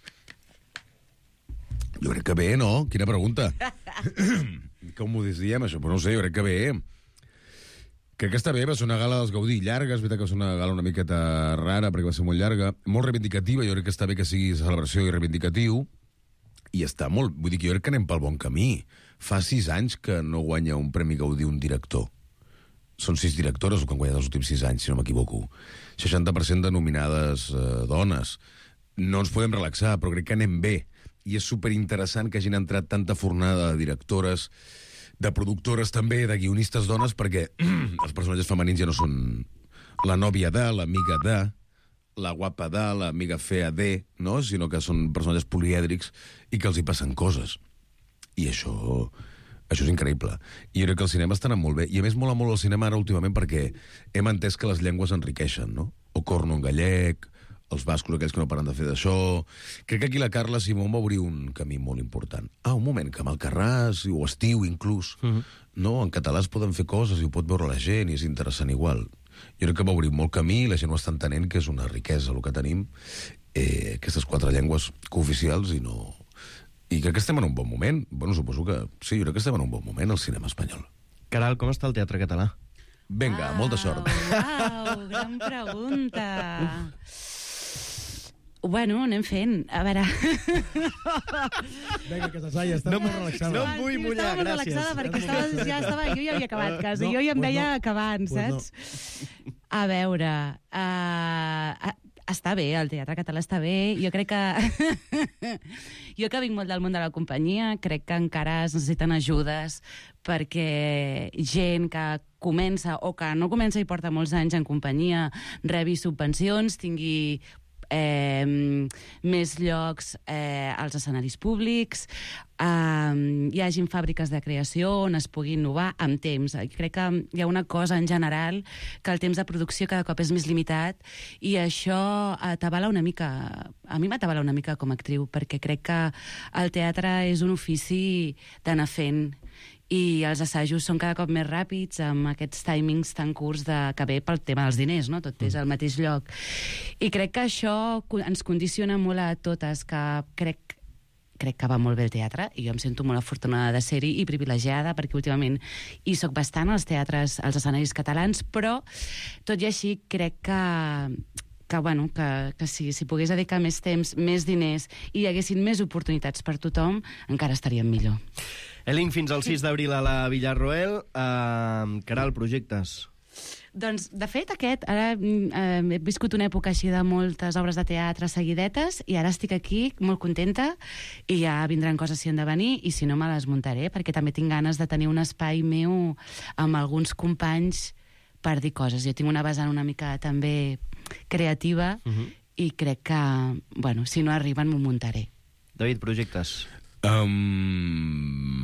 Jo crec que bé, no? Quina pregunta. Com ho diem, això? Però no ho sé, jo crec que bé. Crec que està bé, va ser una gala dels Gaudí llarga, és veritat que va ser una gala una miqueta rara perquè va ser molt llarga, molt reivindicativa, jo crec que està bé que sigui celebració i reivindicatiu, i està molt... Vull dir que jo crec que anem pel bon camí. Fa sis anys que no guanya un Premi Gaudí un director. són sis directores el que han guanyat els últims sis anys, si no m'equivoco. seixanta per cent de nominades eh, dones. No ens podem relaxar, però crec que anem bé. I és superinteressant que hagin entrat tanta fornada de directores, de productores també, de guionistes dones, perquè els personatges femenins ja no són la nòvia de, l'amiga de, la guapa de, l'amiga fea de, no? Sinó que són personatges polièdrics i que els hi passen coses. I això... Això és increïble. I jo crec que el cinema està anant molt bé. I a més mola molt el cinema ara últimament perquè hem entès que les llengües enriqueixen, no? O corno en gallec, els bascos, aquells que no paren de fer d'això... Crec que aquí la Carla Simón va obrir un camí molt important. Ah, un moment, que amb el Carràs, o Estiu inclús, uh-huh. no? En català es poden fer coses i ho pot veure la gent i és interessant igual. Jo crec que va obrir molt camí i la gent ho està entenent, que és una riquesa el que tenim, eh, aquestes quatre llengües cooficials i no... I crec que estem en un bon moment. Bueno, suposo que sí, jo crec que estem en un bon moment al cinema espanyol. Caral, com està el teatre català? Vinga, molta sort. Uau, gran pregunta. Bueno, anem fent. A veure... Vinga, que s'assaia, estava no, molt relaxada. No em vull mullar, estava gràcies. Estava molt relaxada perquè estava, ja estava, jo ja havia acabat quasi. No, jo ja em pues deia no. acabant, Pues saps? No. A veure... Uh, està bé, el teatre català està bé. Jo crec que... jo que vinc molt del món de la companyia, crec que encara es necessiten ajudes perquè gent que comença o que no comença i porta molts anys en companyia rebi subvencions, tingui eh, més llocs eh, als escenaris públics, eh, hi hagin fàbriques de creació on es pugui innovar amb temps. Crec que hi ha una cosa en general que el temps de producció cada cop és més limitat i això atavala una mica, a mi m'atavala una mica com a actriu, perquè crec que el teatre és un ofici d'anar fent i els assajos són cada cop més ràpids amb aquests timings tan curts de, que ve pel tema dels diners, no? Tot és al mateix lloc. I crec que això ens condiciona molt a totes, que crec crec que va molt bé el teatre i jo em sento molt afortunada de ser-hi i privilegiada perquè últimament hi soc bastant als teatres, als escenaris catalans, però tot i així crec que que, bueno, que, que si, si pogués dedicar més temps, més diners i hi haguessin més oportunitats per tothom, encara estaríem millor. Eling, fins al sis d'abril a la Villarroel. Uh, Caral, projectes? Doncs, de fet, aquest, ara eh, he viscut una època així de moltes obres de teatre seguidetes i ara estic aquí molt contenta i ja vindran coses si han de venir i si no me les muntaré, perquè també tinc ganes de tenir un espai meu amb alguns companys per dir coses. Jo tinc una vessant una mica també creativa uh-huh. i crec que, bueno, si no arriben m'ho muntaré. David, projectes? Um,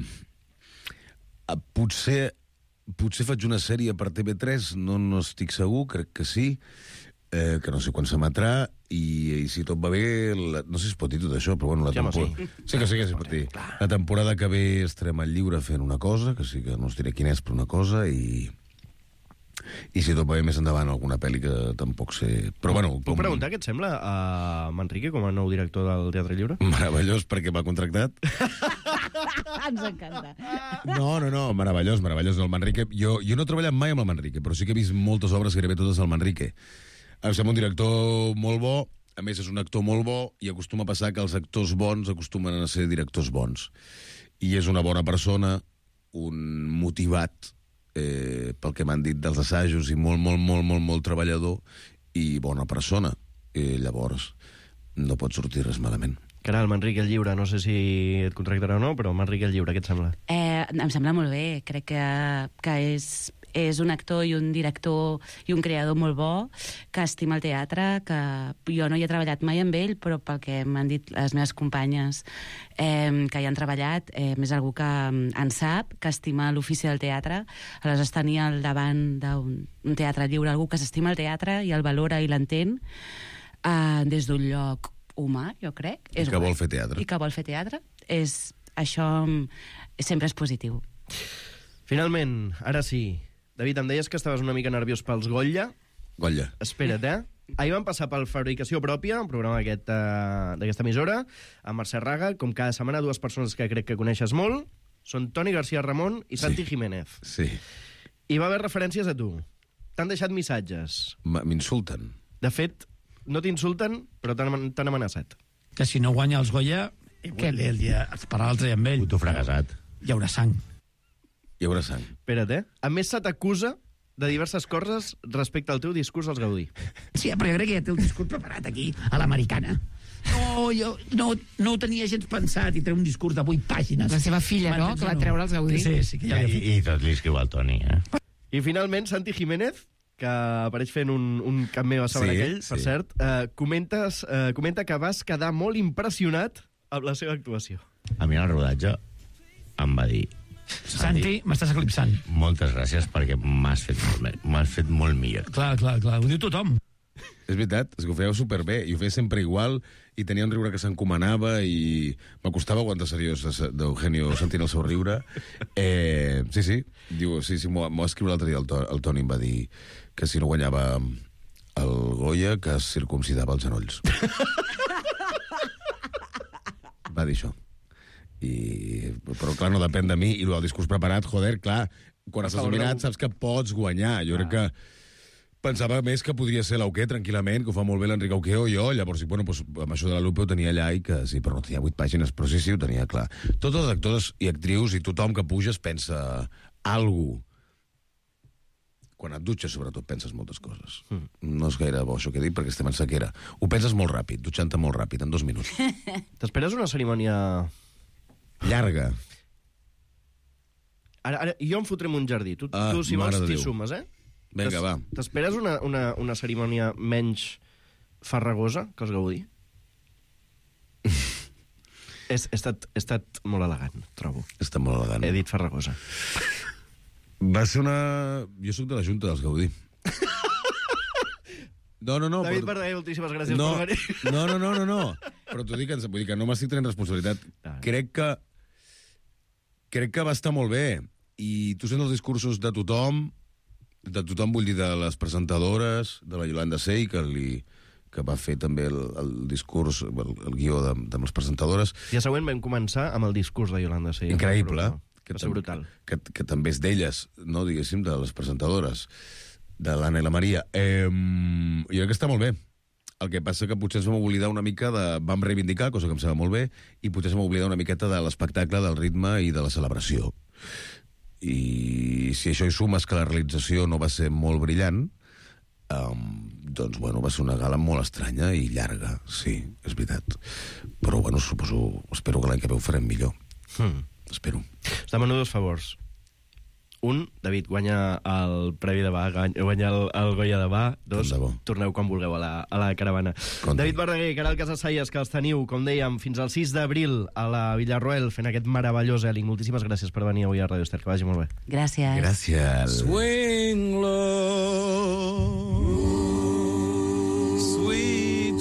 potser potser faig una sèrie per T V tres, no, no estic segur, crec que sí, eh, que no sé quan s'emetrà, i, i si tot va bé, la, no sé si es pot dir tot això, però bueno, la ja temporada... Sí. sí que sí que es pot dir. La temporada que ve estarem al lliure fent una cosa, que sí que no us diré quina és, però una cosa, i... I si tot va bé més endavant alguna pel·li que tampoc sé... Però bueno... Puc com... preguntar què et sembla a Manrique com a nou director del Teatre Lliure? Meravellós, perquè m'ha contractat. Ens encanta. No, no, no, meravellós, meravellós. El Manrique... Jo, jo no he treballat mai amb el Manrique, però sí que he vist moltes obres, gairebé totes del Manrique. Em sembla un director molt bo, a més és un actor molt bo, i acostuma a passar que els actors bons acostumen a ser directors bons. I és una bona persona, un motivat, Eh, pel que m'han dit dels assajos, i molt, molt, molt, molt, molt treballador i bona persona. Eh, llavors, no pot sortir res malament. Caral, Manrique el Lliure, no sé si et contractarà o no, però Manrique el Lliure, què et sembla? Eh, em sembla molt bé, crec que, que és, és un actor i un director i un creador molt bo, que estima el teatre, que jo no hi he treballat mai amb ell, però pel que m'han dit les meves companyes eh, que hi han treballat, eh, és algú que en sap, que estima l'ofici del teatre, aleshores tenir al davant d'un teatre lliure algú que s'estima el teatre i el valora i l'entén eh, des d'un lloc humà, jo crec. I que vol fer teatre. I que vol fer teatre. És, això sempre és positiu. Finalment, ara sí. David, em deies que estaves una mica nerviós pels Goya. Goya. Espera't, eh? Ahir vam passar pel Fabricació Pròpia, un programa aquest, uh, d'aquesta emissora, amb Mercè Raga, com cada setmana dues persones que crec que coneixes molt, són Toni García Ramon i Santi sí. Jiménez. Sí. I va haver referències a tu. T'han deixat missatges. M'insulten. De fet, no t'insulten, però t'han amenaçat. Que si no guanya els Goya, que el, el dia, per l'altre i amb ell, puto fracassat. Hi haurà sang. Hi haurà sang. Espera't, eh? A més, se t'acusa de diverses coses respecte al teu discurs als Gaudí. Sí, però jo crec que ja té el discurs preparat aquí, a l'americana. No, jo no, no ho tenia gens pensat i treu un discurs de vuit pàgines. La seva filla, no?, que va treure els Gaudí. Sí, sí, que ja I, i tot li escriu al Toni, eh? I finalment, Santi Jiménez, que apareix fent un, un cap meu a sobre Sí, aquell, per sí. cert, eh, comentes, eh, comenta que vas quedar molt impressionat amb la seva actuació. A mi en el rodatge em va dir... Santi, m'estàs eclipsant. Moltes gràcies perquè m'has fet, molt me- m'has fet molt millor. Clar, clar, clar, ho diu tothom. És veritat, és que ho fèieu superbé, i ho feia sempre igual, i tenia un riure que s'encomanava, i m'acostava aguantar seriós d'Eugenio sentint el seu riure. Eh, sí, sí, diu, sí, sí, m'ho m'ho va escriure l'altre dia el, to, el Toni, em va dir que si no guanyava el Goya, que es circumcidava els genolls. Va dir això. I, però clar, no depèn de mi, i el discurs preparat, joder, clar, quan estàs nominat saps que pots guanyar. Jo crec que pensava més que podria ser l'Auqué, tranquil·lament, que ho fa molt bé l'Enric Auqué o jo, llavors, bueno, doncs, amb això de la Lupe ho tenia allà, i que sí, però no tenia vuit pàgines, però sí, sí, ho tenia clar. Tots els actors i actrius i tothom que puges pensa alguna cosa. Quan et dutxes, sobretot, penses moltes coses. Mm. No és gaire bo això que he dit, perquè estem en sequera. Ho penses molt ràpid, dutxant-te molt ràpid, en dos minuts. T'esperes una cerimònia... llarga. Ara, ara jo em fotrem un jardí. Tu, Ah, tu si mare vols, de t'hi Déu. sumes, eh? Vinga, T'es- va. T'esperes una, una, una cerimònia menys farragosa que els Gaudí? he, he, estat, he estat molt elegant, trobo. He estat molt elegant. He dit farragosa. Va ser una... Jo sóc de la Junta dels Gaudí. No, no, no. David però... Verdaguer, moltíssimes gràcies no, per venir. No, no, no, no, no. Però t'ho dic, vull dir que no m'estic tenint responsabilitat. Crec que... Crec que va estar molt bé. I tu sents els discursos de tothom, de tothom vull dir de les presentadores, de la Yolanda Sey, que, li, que va fer també el, el discurs, el, el guió de, de les presentadores. Dia següent vam començar amb el discurs de Yolanda Sey. Increïble. Que va ser brutal. Que, que també és d'elles, no, diguéssim, de les presentadores, de l'Anna i la Maria. Eh, jo crec que està molt bé. El que passa que potser ens vam oblidar una mica de... Vam reivindicar, cosa que em sembla molt bé, i potser ens vam oblidar una miqueta de l'espectacle, del ritme i de la celebració. I si això hi sumes que la realització no va ser molt brillant, um, doncs, bueno, va ser una gala molt estranya i llarga, sí, és veritat. Però, bueno, suposo... Espero que l'any que ve ho farem millor. Hmm. Espero. Us demano dos favors. Un, David, guanya el Premi de Ba, guanya el, el Goya de Ba. Dos, torneu quan vulgueu a la, a la caravana. Conte. David Verdaguer, Caral Casasalles, que els teniu, com dèiem, fins al sis d'abril a la Villarroel, fent aquest meravellós Hèling. Moltíssimes gràcies per venir avui a Ràdio Estel, que vagi molt bé. Gràcies. Gràcies. Swing low, sweet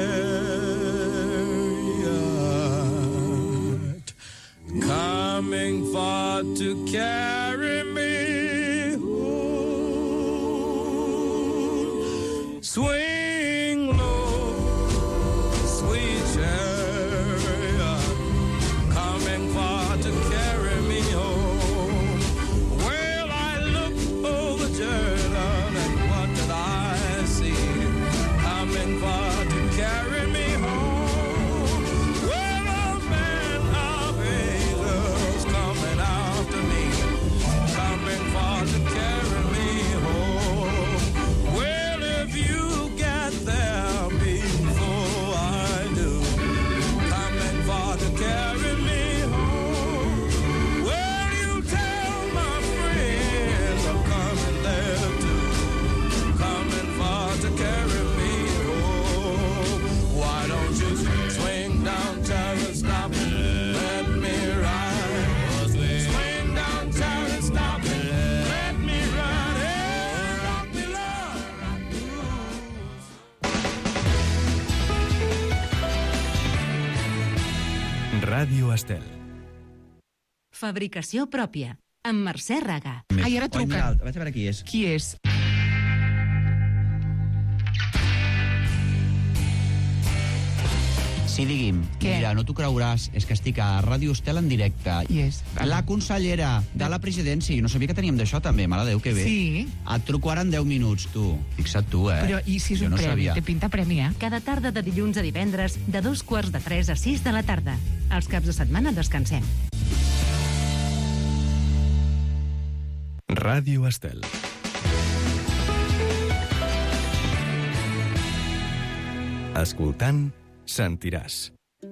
chariot, coming far to carry me home. Swing low, sweet chariot, coming far to carry me home. Well, I looked over Jordan, and what did I see? Coming far to carry me home. Well, a man of angels coming after me, coming far to carry me home. Well, if you get there before I do, coming far to carry me home. Well, you tell my friends I'm coming there too, coming far to carry me home. Why don't you swing downtown and stop and let me ride? Swing downtown and stop and let me ride. Hey, rock me, Lord, rock me, Ràdio Estel. Fabricació pròpia, amb Mercè Raga. Ai, ara truca. Vaig a veure qui és. Qui és? Sí, digui'm. Què? Mira, no t'ho creuràs, és que estic a Ràdio Estel en directe. Qui és? La consellera de la presidència. Jo no sabia que teníem d'això, també. Mare de Déu, que bé. Sí. Et truco ara en deu minuts, tu. Fixa't tu, eh? Però i si és Jo un no premi? sabia. Té pinta premi, eh? Cada tarda de dilluns a divendres, de dos quarts de tres a sis de la tarda. Els caps de setmana descansem. Ràdio Estel. Escoltant, sentiràs.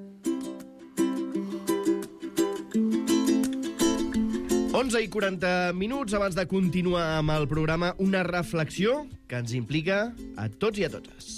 onze i quaranta minuts abans de continuar amb el programa, una reflexió que ens implica a tots i a totes.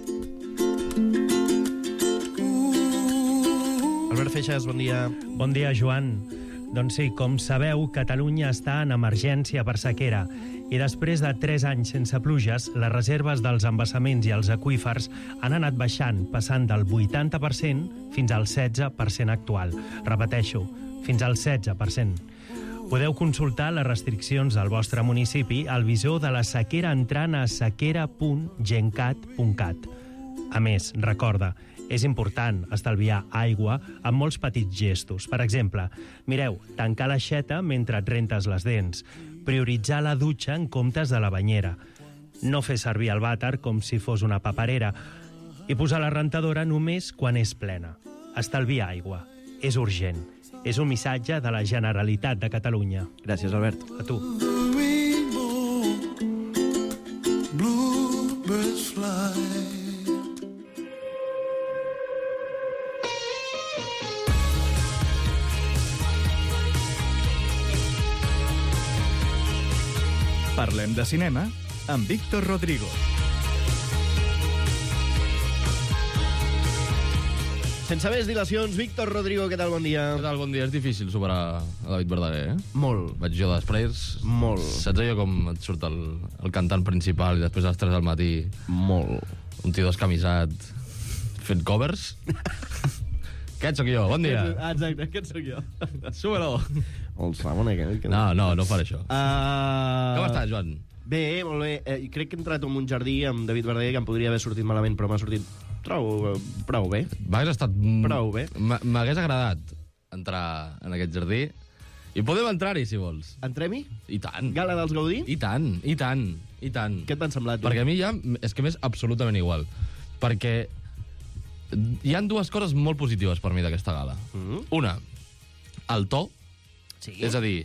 Albert Feixas, bon dia. Bon dia, Joan. Doncs sí, com sabeu, Catalunya està en emergència per sequera i després de tres anys sense pluges, les reserves dels embassaments i els aqüífers han anat baixant, passant del vuitanta per cent fins al setze per cent actual. Repeteixo, fins al setze per cent. Podeu consultar les restriccions del vostre municipi al visor de la sequera entrant a sequera punt gencat punt cat. A més, recorda, és important estalviar aigua amb molts petits gestos. Per exemple, mireu, tancar l'aixeta mentre et rentes les dents, prioritzar la dutxa en comptes de la banyera, no fer servir el vàter com si fos una paperera i posar la rentadora només quan és plena. Estalviar aigua. És urgent. És un missatge de la Generalitat de Catalunya. Gràcies, Albert. A tu. Bluebirds fly. Parlem de cinema amb Víctor Rodrigo. Sense més dilacions, Víctor Rodrigo, què tal? Bon dia. Què tal? Bon dia. És difícil superar a David Verdaguer, eh? Molt. Vaig jo després. Molt. Saps allò com et surt el, el cantant principal i després a les tres del matí... Molt. Un tio descamisat fent covers? Aquest sóc jo. Bon dia. Exacte, aquest sóc jo. Súbelo. El Ramon, aquest. Que... No, no, no faré això. Uh... Com estàs, Joan? Bé, molt bé. Eh, crec que he entrat en un jardí amb David Verdaguer que em podria haver sortit malament, però m'ha sortit prou, prou bé. M'hagués estat... Prou bé. M'hagués agradat entrar en aquest jardí. I podem entrar-hi, si vols. Entrem-hi? I tant. Gala dels Gaudí? I tant, i tant, i tant. Què et van semblar, tu? Perquè a mi ja és que m'és absolutament igual. Perquè hi han dues coses molt positives per mi d'aquesta gala. Mm-hmm. Una, el to. Sí. És a dir,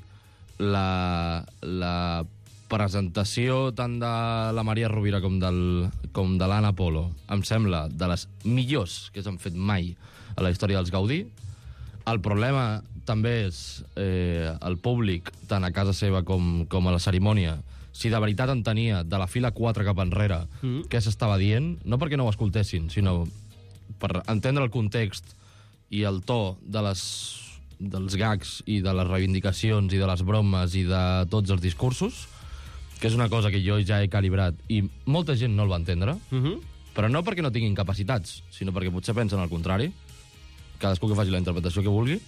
la, la presentació tant de la Maria Rovira com, del, com de l'Anna Polo em sembla de les millors que s'han fet mai a la història dels Gaudí. El problema també és eh, el públic, tant a casa seva com, com a la cerimònia, si de veritat entenia de la fila quatre cap enrere mm. què s'estava dient, no perquè no ho escoltessin, sinó per entendre el context i el to de les, dels gags i de les reivindicacions i de les bromes i de tots els discursos, que és una cosa que jo ja he calibrat i molta gent no el va entendre, mm-hmm. però no perquè no tinguin capacitats, sinó perquè potser pensen al contrari, cadascú que faci la interpretació que vulgui.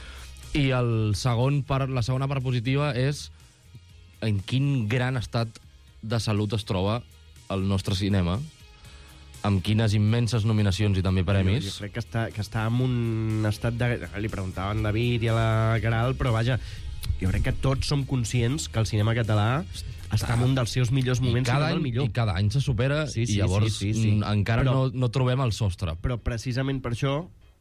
I el segon part, la segona part positiva és en quin gran estat de salut es troba el nostre cinema, amb quines immenses nominacions i també premis. Jo, jo crec que està, que està en un estat de... Li preguntaven a David i a la Queralt, però vaja, jo crec que tots som conscients que el cinema català està en un dels seus millors moments. I cada, any, millor. I cada any se supera sí, sí, i llavors sí, sí, sí. encara però, no, no trobem el sostre. Però precisament per això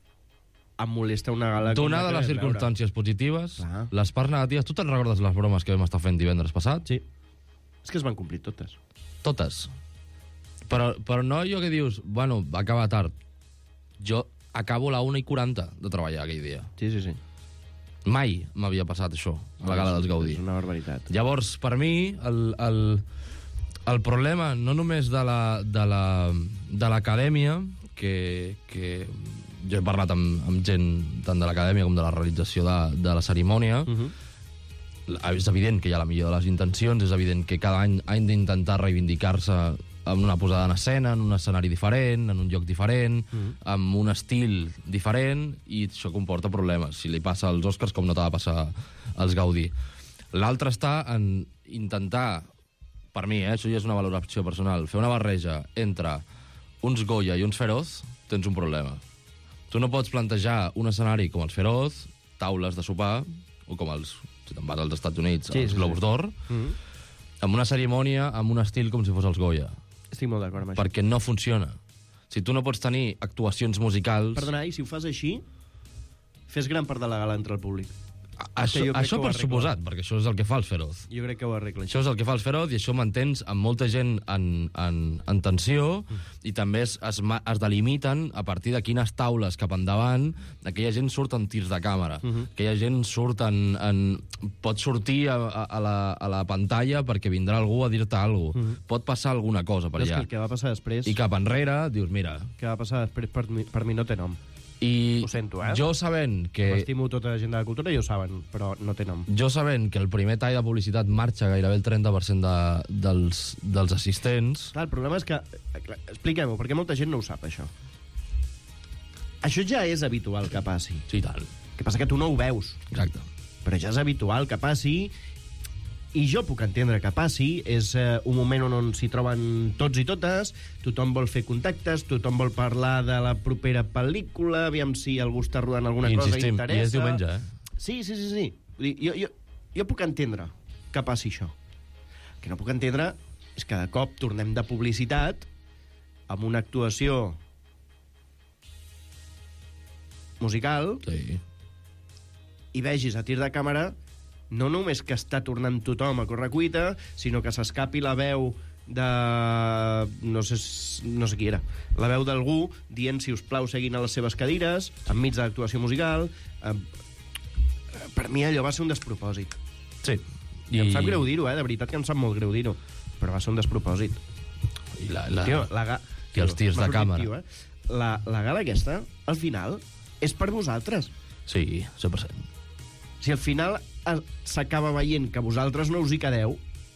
em molesta una gala... Donada les circumstàncies veure. positives, ah. les parts negatives... Tu te'n recordes les bromes que vam estar fent divendres passat? Sí. És que es van complir totes. Totes. Però, però no allò que dius, bueno, va acabar tard. Jo acabo a la una i quaranta de treballar aquell dia. Sí, sí, sí. Mai m'havia passat això, a la gala dels Gaudí. És una barbaritat. Llavors, per mi, el, el, el problema no només de la, de la, de l'acadèmia, que, que jo he parlat amb, amb gent tant de l'acadèmia com de la realització de, de la cerimònia, uh-huh. és evident que hi ha la millor de les intencions, és evident que cada any han d'intentar reivindicar-se amb una posada en escena, en un escenari diferent, en un lloc diferent, mm. amb un estil diferent, i això comporta problemes. Si li passa als Oscars, com no t'ha de passar als Gaudí. L'altre està en intentar, per mi, eh, això ja és una valoració personal, fer una barreja entre uns Goya i uns Feroz, tens un problema. Tu no pots plantejar un escenari com els Feroz, taules de sopar, o com els, si te'n vas als Estats Units, sí, els sí, Globus sí. d'Or, mm. amb una cerimònia, amb un estil com si fos els Goya. Estic molt d'acord amb això. Perquè no funciona. Si tu no pots tenir actuacions musicals... Perdona, i si ho fas així, fes gran part de la gala entre el públic. Això, això per suposat, perquè això és el que fa el Feroz. Jo crec que ho arregla. Això és el que fa el Feroz i això mantens amb molta gent en, en, en tensió mm. i també es, es, es delimiten a partir de quines taules cap endavant aquella gent surt en tirs de càmera. Mm -hmm. Aquella gent surt en, en, pot sortir a, a, la, a la pantalla perquè vindrà algú a dir-te alguna cosa. Mm -hmm. Pot passar alguna cosa per allà. allà. És que el que va passar després... I cap enrere dius, mira... El que va passar després per mi, per mi no té nom. I ho sento, eh? Jo sabent que... M'estimo tota la gent de la cultura i ho saben, però no té nom. Jo sabent que el primer tall de publicitat marxa gairebé el trenta per cent de, dels, dels assistents... Clar, el problema és que... Expliquem-ho, perquè molta gent no ho sap, això. Això ja és habitual que passi. Sí, tant. El que passa que tu no ho veus. Exacte. Però ja és habitual que passi, i jo puc entendre que passi. És eh, un moment on, on s'hi troben tots i totes, tothom vol fer contactes, tothom vol parlar de la propera pel·lícula, aviam si algú està rodant alguna I cosa insistim, i interessa. I és diumenge, eh? Sí, sí, sí. sí. Vull dir, jo, jo, jo puc entendre que passi això. El que no puc entendre és que de cop tornem de publicitat amb una actuació musical sí. i vegis a tir de càmera no només que està tornant tothom a correcuita, sinó que s'escapi la veu de... no sé, no sé qui era. La veu d'algú dient, si us plau, seguint a les seves cadires, enmig de l'actuació musical. Eh, per mi allò va ser un despropòsit. Sí. I, I em sap greu dir-ho, eh? De veritat que em sap molt greu dir-ho. Però va ser un despropòsit. I, la, la... Tio, la ga... I els tirs de càmera. Tio, eh? la, la gala aquesta, al final, és per vosaltres. Sí, cent per cent. Si al final s'acaba veient que vosaltres no us hi quedeu...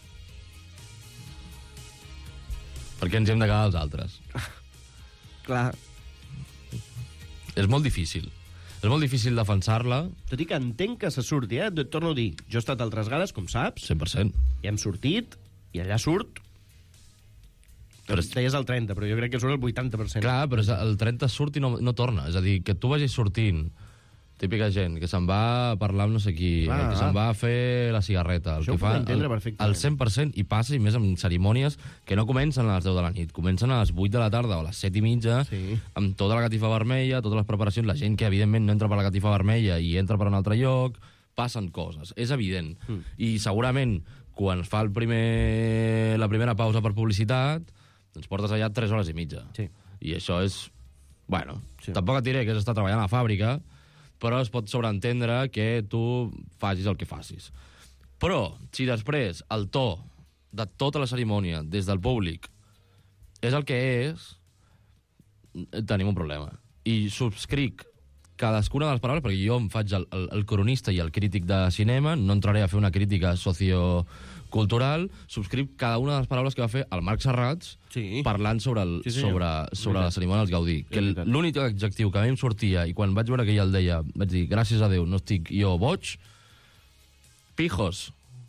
Perquè ens hem de quedar els altres. Clar. És molt difícil. És molt difícil defensar-la. Tot i que entenc que se surti, eh? Et torno a dir, jo he estat a altres gales, com saps. cent per cent. I hem sortit, i allà surt... Però és... Deies el trenta, però jo crec que surt el vuitanta per cent. Clar, però el trenta surt i no, no torna. És a dir, que tu vagis sortint, típica gent, que se'n va a parlar amb no sé qui, clar, que se'n va a fer la cigarreta. El això que ho puc entendre el, perfectament. El cent per cent, i passa, i més amb cerimònies que no comencen a les deu de la nit, comencen a les vuit de la tarda o a les set i mitja, sí. Amb tota la catifa vermella, totes les preparacions, la gent que evidentment no entra per la catifa vermella i entra per un altre lloc, passen coses, és evident. Mm. I segurament, quan es fa el primer, la primera pausa per publicitat, ens portes allà tres hores i mitja. Sí. I això és... Bueno, sí. Tampoc et diré que has estat treballant a la fàbrica, però es pot sobreentendre que tu facis el que facis. Però, si després el to de tota la cerimònia, des del públic, és el que és, tenim un problema. I subscric cadascuna de les paraules, perquè jo em faig el, el, el cronista i el crític de cinema, no entraré a fer una crítica sociocultural, subscric cada una de les paraules que va fer el Marc Serrats, sí. Parlant sobre, el, sí, sobre, sobre la cerimònia dels Gaudí. Que l'únic adjectiu que a mi em sortia, i quan vaig veure que ell el deia, vaig dir, gràcies a Déu, no estic jo boig, pijos.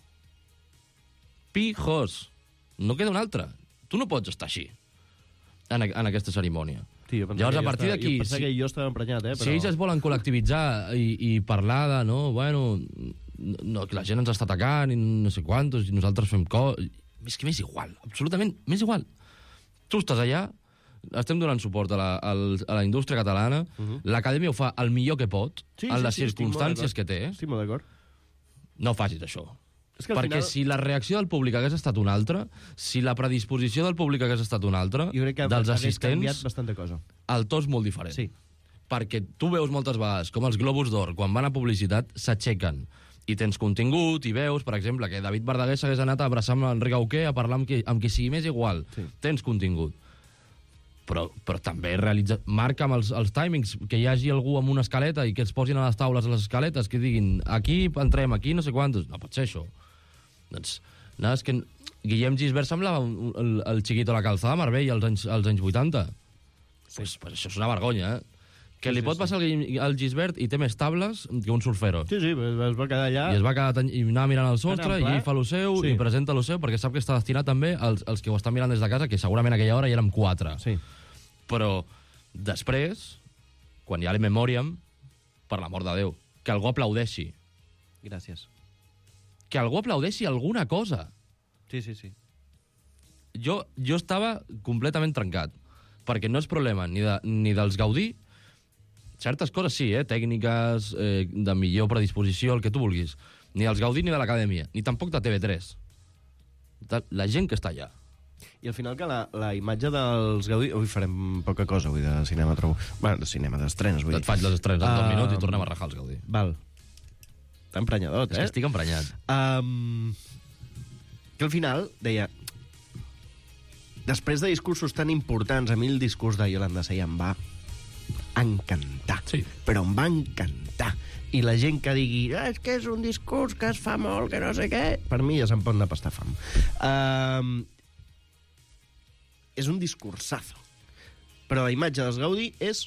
Pijos. No queda un altre. Tu no pots estar així, en, en aquesta cerimònia. Sí, llavors, a partir d'aquí... Jo pensava si, que jo estava emprenyat, eh? Però... Si ells es volen col·lectivitzar i, i parlar de, no, bueno, no, que la gent ens està atacant i no sé quantos, i nosaltres fem coses... És que m'és igual, absolutament, m'és igual. Tu estàs allà, estem donant suport a la, a la indústria catalana, uh -huh. L'Acadèmia ho fa el millor que pot, sí, en sí, les sí, circumstàncies que té. Estic molt d'acord. No facis això. És que perquè final... si la reacció del públic hagués estat una altra, si la predisposició del públic hagués estat una altra, jo crec que dels hagués assistents, canviat bastanta cosa. El to és molt diferent. Sí. Perquè tu veus moltes vegades com els Globus d'Or, quan van a publicitat, s'aixequen. I tens contingut, i veus, per exemple, que David Verdaguer s'hagués anat a abraçar amb Enric Auqué, a parlar amb qui, amb qui sigui més igual. Sí. Tens contingut. Però, però també realitza... marca amb els, els timings, que hi hagi algú amb una escaleta i que es posin a les taules a les escaletes, que diguin, aquí entrem, aquí no sé quantos. No pot ser això. Doncs, no, és que Guillem Gisbert semblava un, el, el Chiquito a la calzada de Marbella als anys, als anys vuitanta. Sí. Pues, pues això és una vergonya, eh? Que sí, li pot sí, passar sí. al Gisbert i té més tables que un surfero. Sí, sí, es va quedar allà... I es va quedar i anar mirant al sostre, i ell fa lo seu, sí. I presenta lo seu, perquè sap que està destinat també als, als que ho estan mirant des de casa, que segurament a aquella hora hi érem quatre. Sí. Però després, quan hi ha l'In Memoriam, per l'amor de Déu, que algú aplaudeixi. Gràcies. Que algú aplaudeixi alguna cosa. Sí, sí, sí. Jo, jo estava completament trencat, perquè no és problema ni, de, ni dels Gaudí, certes coses sí, eh? Tècniques, eh, de millor predisposició, el que tu vulguis. Ni dels Gaudí ni de l'Acadèmia, ni tampoc de T V tres. De la gent que està allà. I al final que la, la imatge dels Gaudí... Avui farem poca cosa, avui, de cinema, trobo. Bueno, de cinema, d'estrenes, vull dir. Et faig les estrenes en uh, dos minuts i tornem a rajar els Gaudí. Val. Està emprenyadot, eh? És que estic emprenyat. Um, que al final, deia... Després de discursos tan importants, a mi el discurs de Yolanda Sey em va encantar. Sí. Però em va encantar. I la gent que digui, ah, és que és un discurs que es fa molt, que no sé què... Per mi ja se'n pot anar a pastar fam. Um, és un discursazo. Però la imatge dels Gaudí és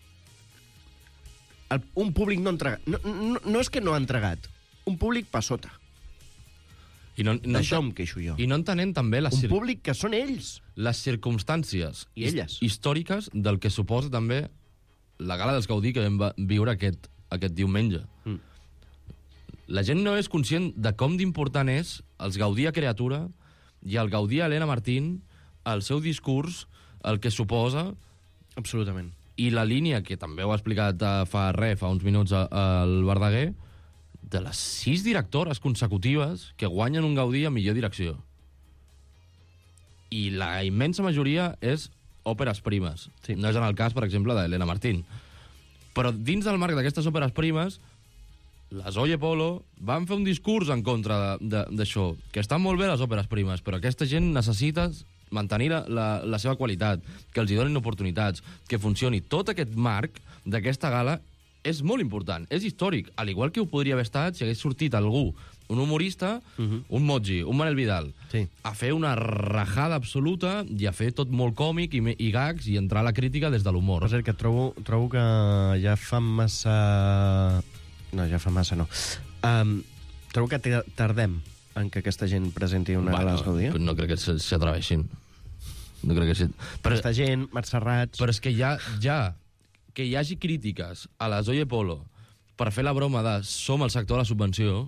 el, un públic no entregat. No, no, no és que no ha entregat, un públic per sota. I no, no D'això em queixo jo. I no entenent també les, un públic que són ells. Les circumstàncies I elles. històriques del que suposa també la gala dels Gaudí que vam viure aquest, aquest diumenge. Mm. La gent no és conscient de com d'important és els Gaudí a Creatura i el Gaudí a Helena Martín, el seu discurs, el que suposa... Absolutament. I la línia, que també ho ha explicat fa res, fa uns minuts al Verdaguer, de les sis directores consecutives que guanyen un Gaudí a millor direcció. I la immensa majoria és òperes primes. Sí. No és en el cas, per exemple, d'Helena Martín. Però dins del marc d'aquestes òperes primes, les Oye Polo van fer un discurs en contra d'això, que estan molt bé les òperes primes, però aquesta gent necessita mantenir la, la, la seva qualitat, que els hi donin oportunitats, que funcioni. Tot aquest marc d'aquesta gala és molt important, és històric, al igual que ho podria haver estat si hagués sortit algú, un humorista, uh -huh. un Moji, un Manel Vidal, sí. a fer una rajada absoluta i a fer tot molt còmic i, i gags i entrar a la crítica des de l'humor. És a dir, que trobo, trobo que ja fa massa... No, ja fa massa no. Um, trobo que tardem en que aquesta gent presenti una gala dels Gaudí. No crec que s'atreveixin. No crec que sí. Però, aquesta gent, Montserrat... Però és que ja, ja que hi hagi crítiques a les Oye Polo per fer la broma de som el sector de la subvenció,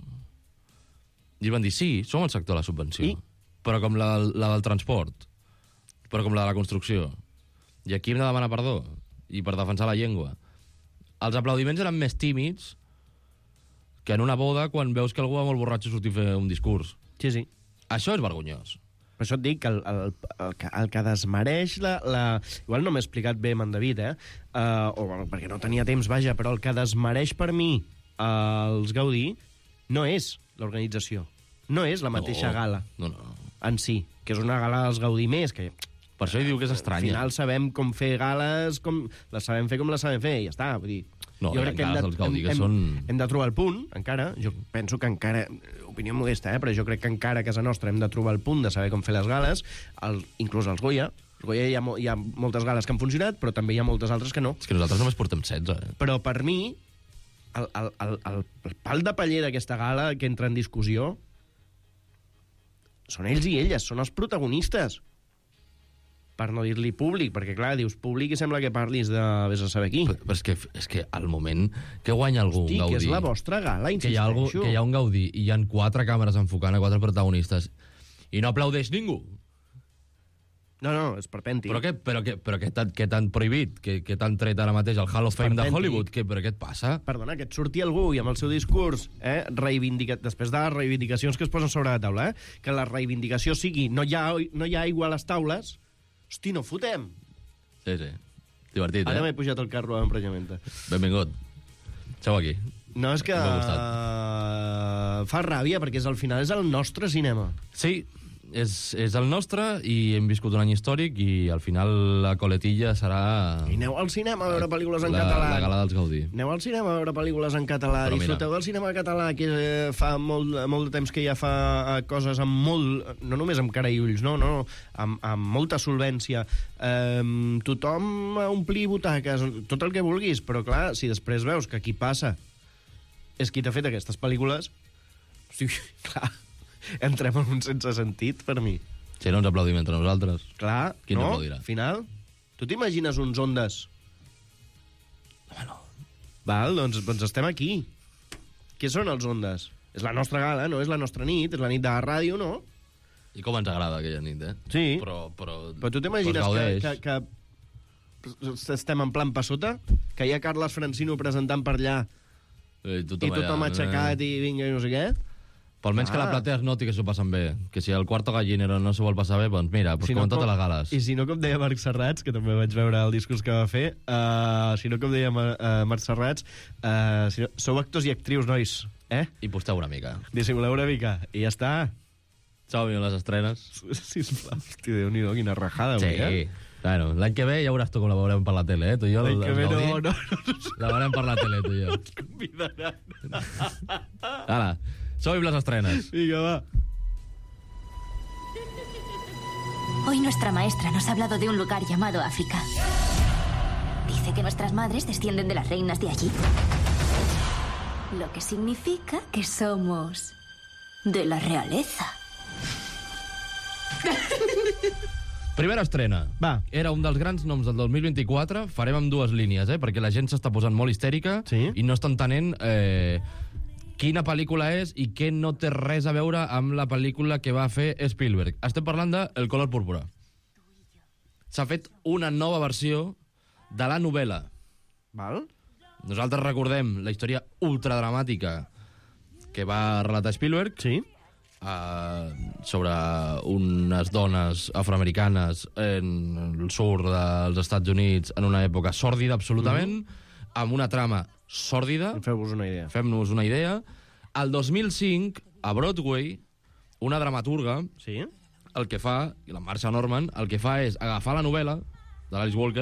i van dir, sí, som el sector de la subvenció, I? però com la, la del transport, però com la de la construcció. I aquí hem de demanar perdó, i per defensar la llengua. Els aplaudiments eren més tímids que en una boda quan veus que algú va molt borratxo sortir a fer un discurs. Sí, sí. Això és vergonyós. Per això et dic que el, el, el, que, el que desmereix la, la... Igual no m'he explicat bé, en David, eh? Uh, o perquè no tenia temps, vaja, però el que desmereix per mi uh, els Gaudí no és l'organització. No és la mateixa no, gala no, no. en si, que és una gala dels Gaudí més, que... Per això hi diu que és estranya. Al final sabem com fer gales, com les sabem fer com les sabem fer, i ja està, vull dir... No, jo crec que hem de, Gaudí, que hem, són... hem de trobar el punt, encara. Jo penso que encara, opinió modesta, eh, però jo crec que encara a casa nostra hem de trobar el punt de saber com fer les gales, el, inclús els Goya. Els Goya hi ha, hi ha moltes gales que han funcionat, però també hi ha moltes altres que no. És que nosaltres només portem setze. Eh? Però per mi, el, el, el, el, el pal de paller d'aquesta gala que entra en discussió són ells i elles, són els protagonistes. Per no dir-li públic, perquè, clar, dius públic i sembla que parlis de vés a saber qui. Però, però és, que, és que al moment que guanya algú Hosti, un Gaudí... que és la vostra gala, insisteixo. Que hi, ha algú, que hi ha un Gaudí i hi ha quatre càmeres enfocant a quatre protagonistes i no aplaudeix ningú. No, no, és perpèntic. Però què, però què, però què t'han què prohibit? Què, què t'han tret ara mateix al Hall of Fame de Hollywood? Què, però què et passa? Perdona, que et surti algú i amb el seu discurs, eh, reivindica... després de les reivindicacions que es posen sobre la taula, eh, que la reivindicació sigui no hi ha, no hi ha aigua a les taules. Hosti, no fotem. Sí, sí. Divertit, Ara eh? m'he pujat el carro a l'emprenyamenta. Benvingut. Seu aquí. No, és que uh, fa ràbia, perquè és, al final és el nostre cinema. Sí, és, és el nostre i hem viscut un any històric i al final la coletilla serà... I aneu al cinema a veure pel·lícules en la, català. La gala dels Gaudí. Aneu al cinema a veure pel·lícules en català. Però disfruteu del cinema català, que eh, fa molt, molt de temps que ja fa eh, coses amb molt... No només amb cara i ulls, no, no, amb, amb molta solvència. Eh, tothom a omplir butaques, tot el que vulguis, però clar, si després veus que qui passa és qui t'ha fet aquestes pel·lícules, hosti, clar, entrem en un sense sentit, per mi. Si no ens aplaudim entre nosaltres. Clar, qui no? Aplaudirà? Al final, tu t'imagines uns Ondes? Bueno. Val, doncs, doncs estem aquí. Què són els Ondes? És la nostra gala, no és la nostra nit, és la nit de la ràdio, no? I com ens agrada aquella nit, eh? Sí. Però, però, però tu t'imagines que, que, que estem en plan passota, que hi ha Carles Francino presentant per allà I tothom, i tothom allà, aixecat eh? i vinga i no sé què. Pel menys ah. que la platea es noti que s'ho passen bé. Que si el cuarto gallinero no s'ho vol passar bé, doncs mira, pues si com no, en totes com, les gales. I si no, com deia Marc Serrats, que també vaig veure el discurs que va fer, uh, si no, com deia uh, Marc Serrats, uh, si no, sou actors i actrius, nois, eh? I posteu una mica. Dissimuleu una mica, i ja està. Som-hi les estrenes. Sisplau, hosti, Déu-n'hi-do, quina rajada. Sí, avui, eh? Bueno, l'any que ve ja veuràs tu com la veurem per la tele, eh? Tu i jo, l'any que ve no, no, no. La veurem per la tele, tu i jo. Ens convidaran. Ara, som-hi les estrenes. Vinga, va. Hoy nuestra maestra nos ha hablado de un lugar llamado África. Dice que nuestras madres descienden de las reinas de allí. Lo que significa que somos de la realeza. Primera estrena. Va. Era un dels grans noms del dos mil vint-i-quatre. Farem amb dues línies, eh? Perquè la gent s'està posant molt histèrica sí? i no està entenent eh, quina pel·lícula és i què no té res a veure amb la pel·lícula que va fer Spielberg. Estem parlant de El color púrpura. S'ha fet una nova versió de la novel·la. Val. Nosaltres recordem la història ultradramàtica que va relatar Spielberg. Sí. Uh, sobre unes dones afroamericanes en el sud dels Estats Units en una època sòrdida absolutament, mm-hmm. amb una trama sòrdida. Feu-vos una idea. Fem-nos una idea. El dos mil cinc, a Broadway, una dramaturga, sí? el que fa, i la Marsha Norman, el que fa és agafar la novel·la de l'Alice Walker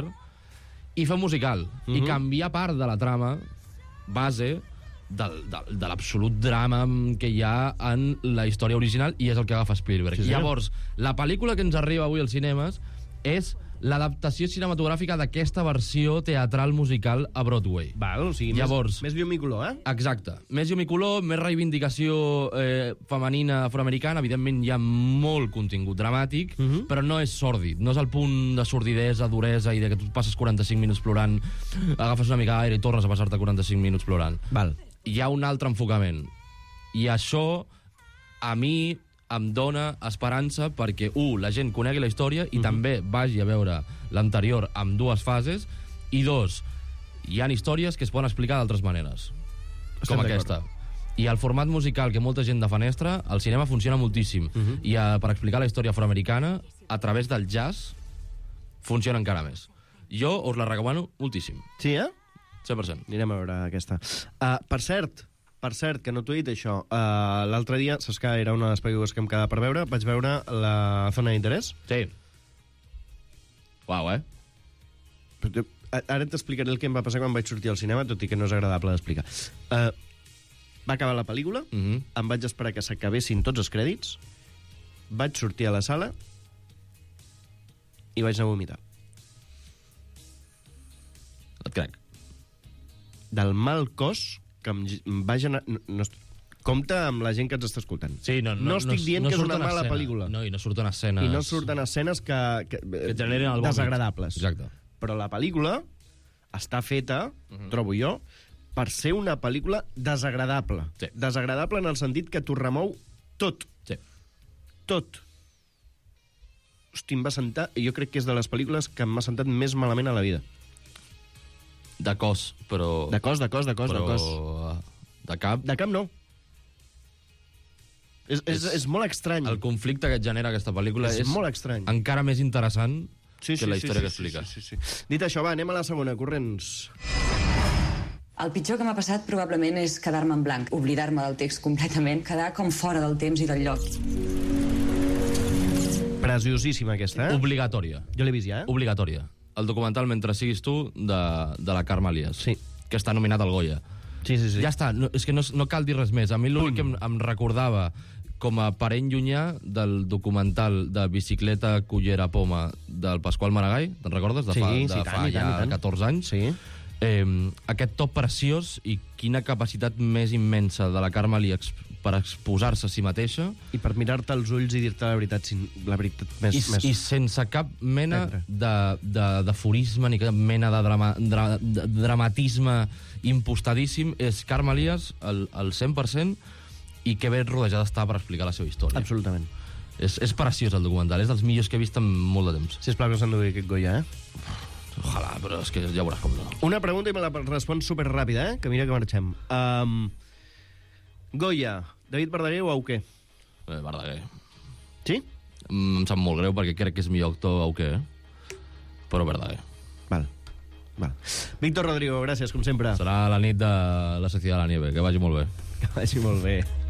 i fer un musical, mm-hmm. i canviar part de la trama base del, del, de l'absolut drama que hi ha en la història original, i és el que agafa Spielberg. Sí, sí. Llavors, la pel·lícula que ens arriba avui als cinemes és l'adaptació cinematogràfica d'aquesta versió teatral musical a Broadway. Val, o sigui, Llavors, més, més llum i color, eh? Exacte. Més llum i color, més reivindicació eh, femenina afroamericana. Evidentment hi ha molt contingut dramàtic, uh-huh. però no és sòrdid. No és el punt de sordidesa, duresa, i de que tu passes quaranta-cinc minuts plorant, agafes una mica d'aire i tornes a passar-te quaranta-cinc minuts plorant. Val. Hi ha un altre enfocament. I això, a mi, em dona esperança perquè, un, la gent conegui la història i mm-hmm. també vagi a veure l'anterior amb dues fases, i dos, hi ha històries que es poden explicar d'altres maneres, Estem com aquesta. I el format musical que molta gent defenestra, al cinema funciona moltíssim. Mm-hmm. I a, per explicar la història afroamericana, a través del jazz, funciona encara més. Jo us la recomano moltíssim. Sí, eh? cent per cent. Anirem a veure aquesta. Uh, per cert, per cert, que no t'ho he dit això, uh, l'altre dia, saps que era una de les pel·lícules que em quedava per veure, vaig veure la Zona d'interès. Sí. Uau, eh? Però, ara t'explicaré el que em va passar quan vaig sortir al cinema, tot i que no és agradable d'explicar. Uh, va acabar la pel·lícula, mm-hmm. em vaig esperar que s'acabessin tots els crèdits, vaig sortir a la sala i vaig anar a vomitar. Et crec. Del mal cos que em va generar... No, no, compte amb la gent que ens està escoltant. Sí, no, no, no estic dient no, no que és una mala escena. pel·lícula. No, i no surten escenes... I no surten escenes que... Que, que generen el vòmit. Desagradables. Exacte. Però la pel·lícula està feta, uh-huh. trobo jo, per ser una pel·lícula desagradable. Sí. Desagradable en el sentit que t'ho remou tot. Sí. Tot. Hosti, em va sentar... Jo crec que és de les pel·lícules que m'ha sentat més malament a la vida. De cos, però... De cos, de cos, de cos, però... de cos. De cap? De cap no. És, és, és, és molt estrany. El conflicte que et genera aquesta pel·lícula és, és molt estrany. Encara més interessant sí, sí, que la sí, història sí, que explica. Sí, sí, sí. Dit això, va, anem a la segona, corrents. El pitjor que m'ha passat probablement és quedar-me en blanc, oblidar-me del text completament, quedar com fora del temps i del lloc. Preciosíssima aquesta, eh? Obligatòria. Jo l'he vist ja, eh? Obligatòria. El documental Mentre siguis tu, de, de la Carme Elias. Sí. Que està nominat al Goya. Sí, sí, sí. Ja està, no, és que no, no cal dir res més. A mi l'únic que em, em recordava com a parent llunyà del documental de Bicicleta, Cullera, Poma del Pasqual Maragall, te'n recordes? De sí, fa, de sí, fa tant, ja tant, tant. catorze anys. Sí. Eh, aquest to preciós i quina capacitat més immensa de la Carme Elias per exposar-se a si mateixa. I per mirar-te als ulls i dir-te la veritat, la veritat més... I, més... I sense cap mena d'aforisme ni cap mena de, drama, dra, de dramatisme impostadíssim. És Carme Elias al, al cent per cent, i que ben rodejada està per explicar la seva història. Absolutament. És, és preciós el documental, és dels millors que he vist en molt de temps. Sisplau, que s'han de dir aquest Goya, eh? Ojalà, però és que ja veuràs com no. Una pregunta i me la respons superràpida, eh? Que mira que marxem. Um, Goya, David Verdaguer o Auqué? Eh, Verdaguer. Sí? Mm, em sap molt greu perquè crec que és millor actor Auqué, però Verdaguer. Val. Val. Víctor Rodrigo, gràcies, com sempre. Serà la nit de la secció de la nieve. Que vagi molt bé. Que vagi molt bé.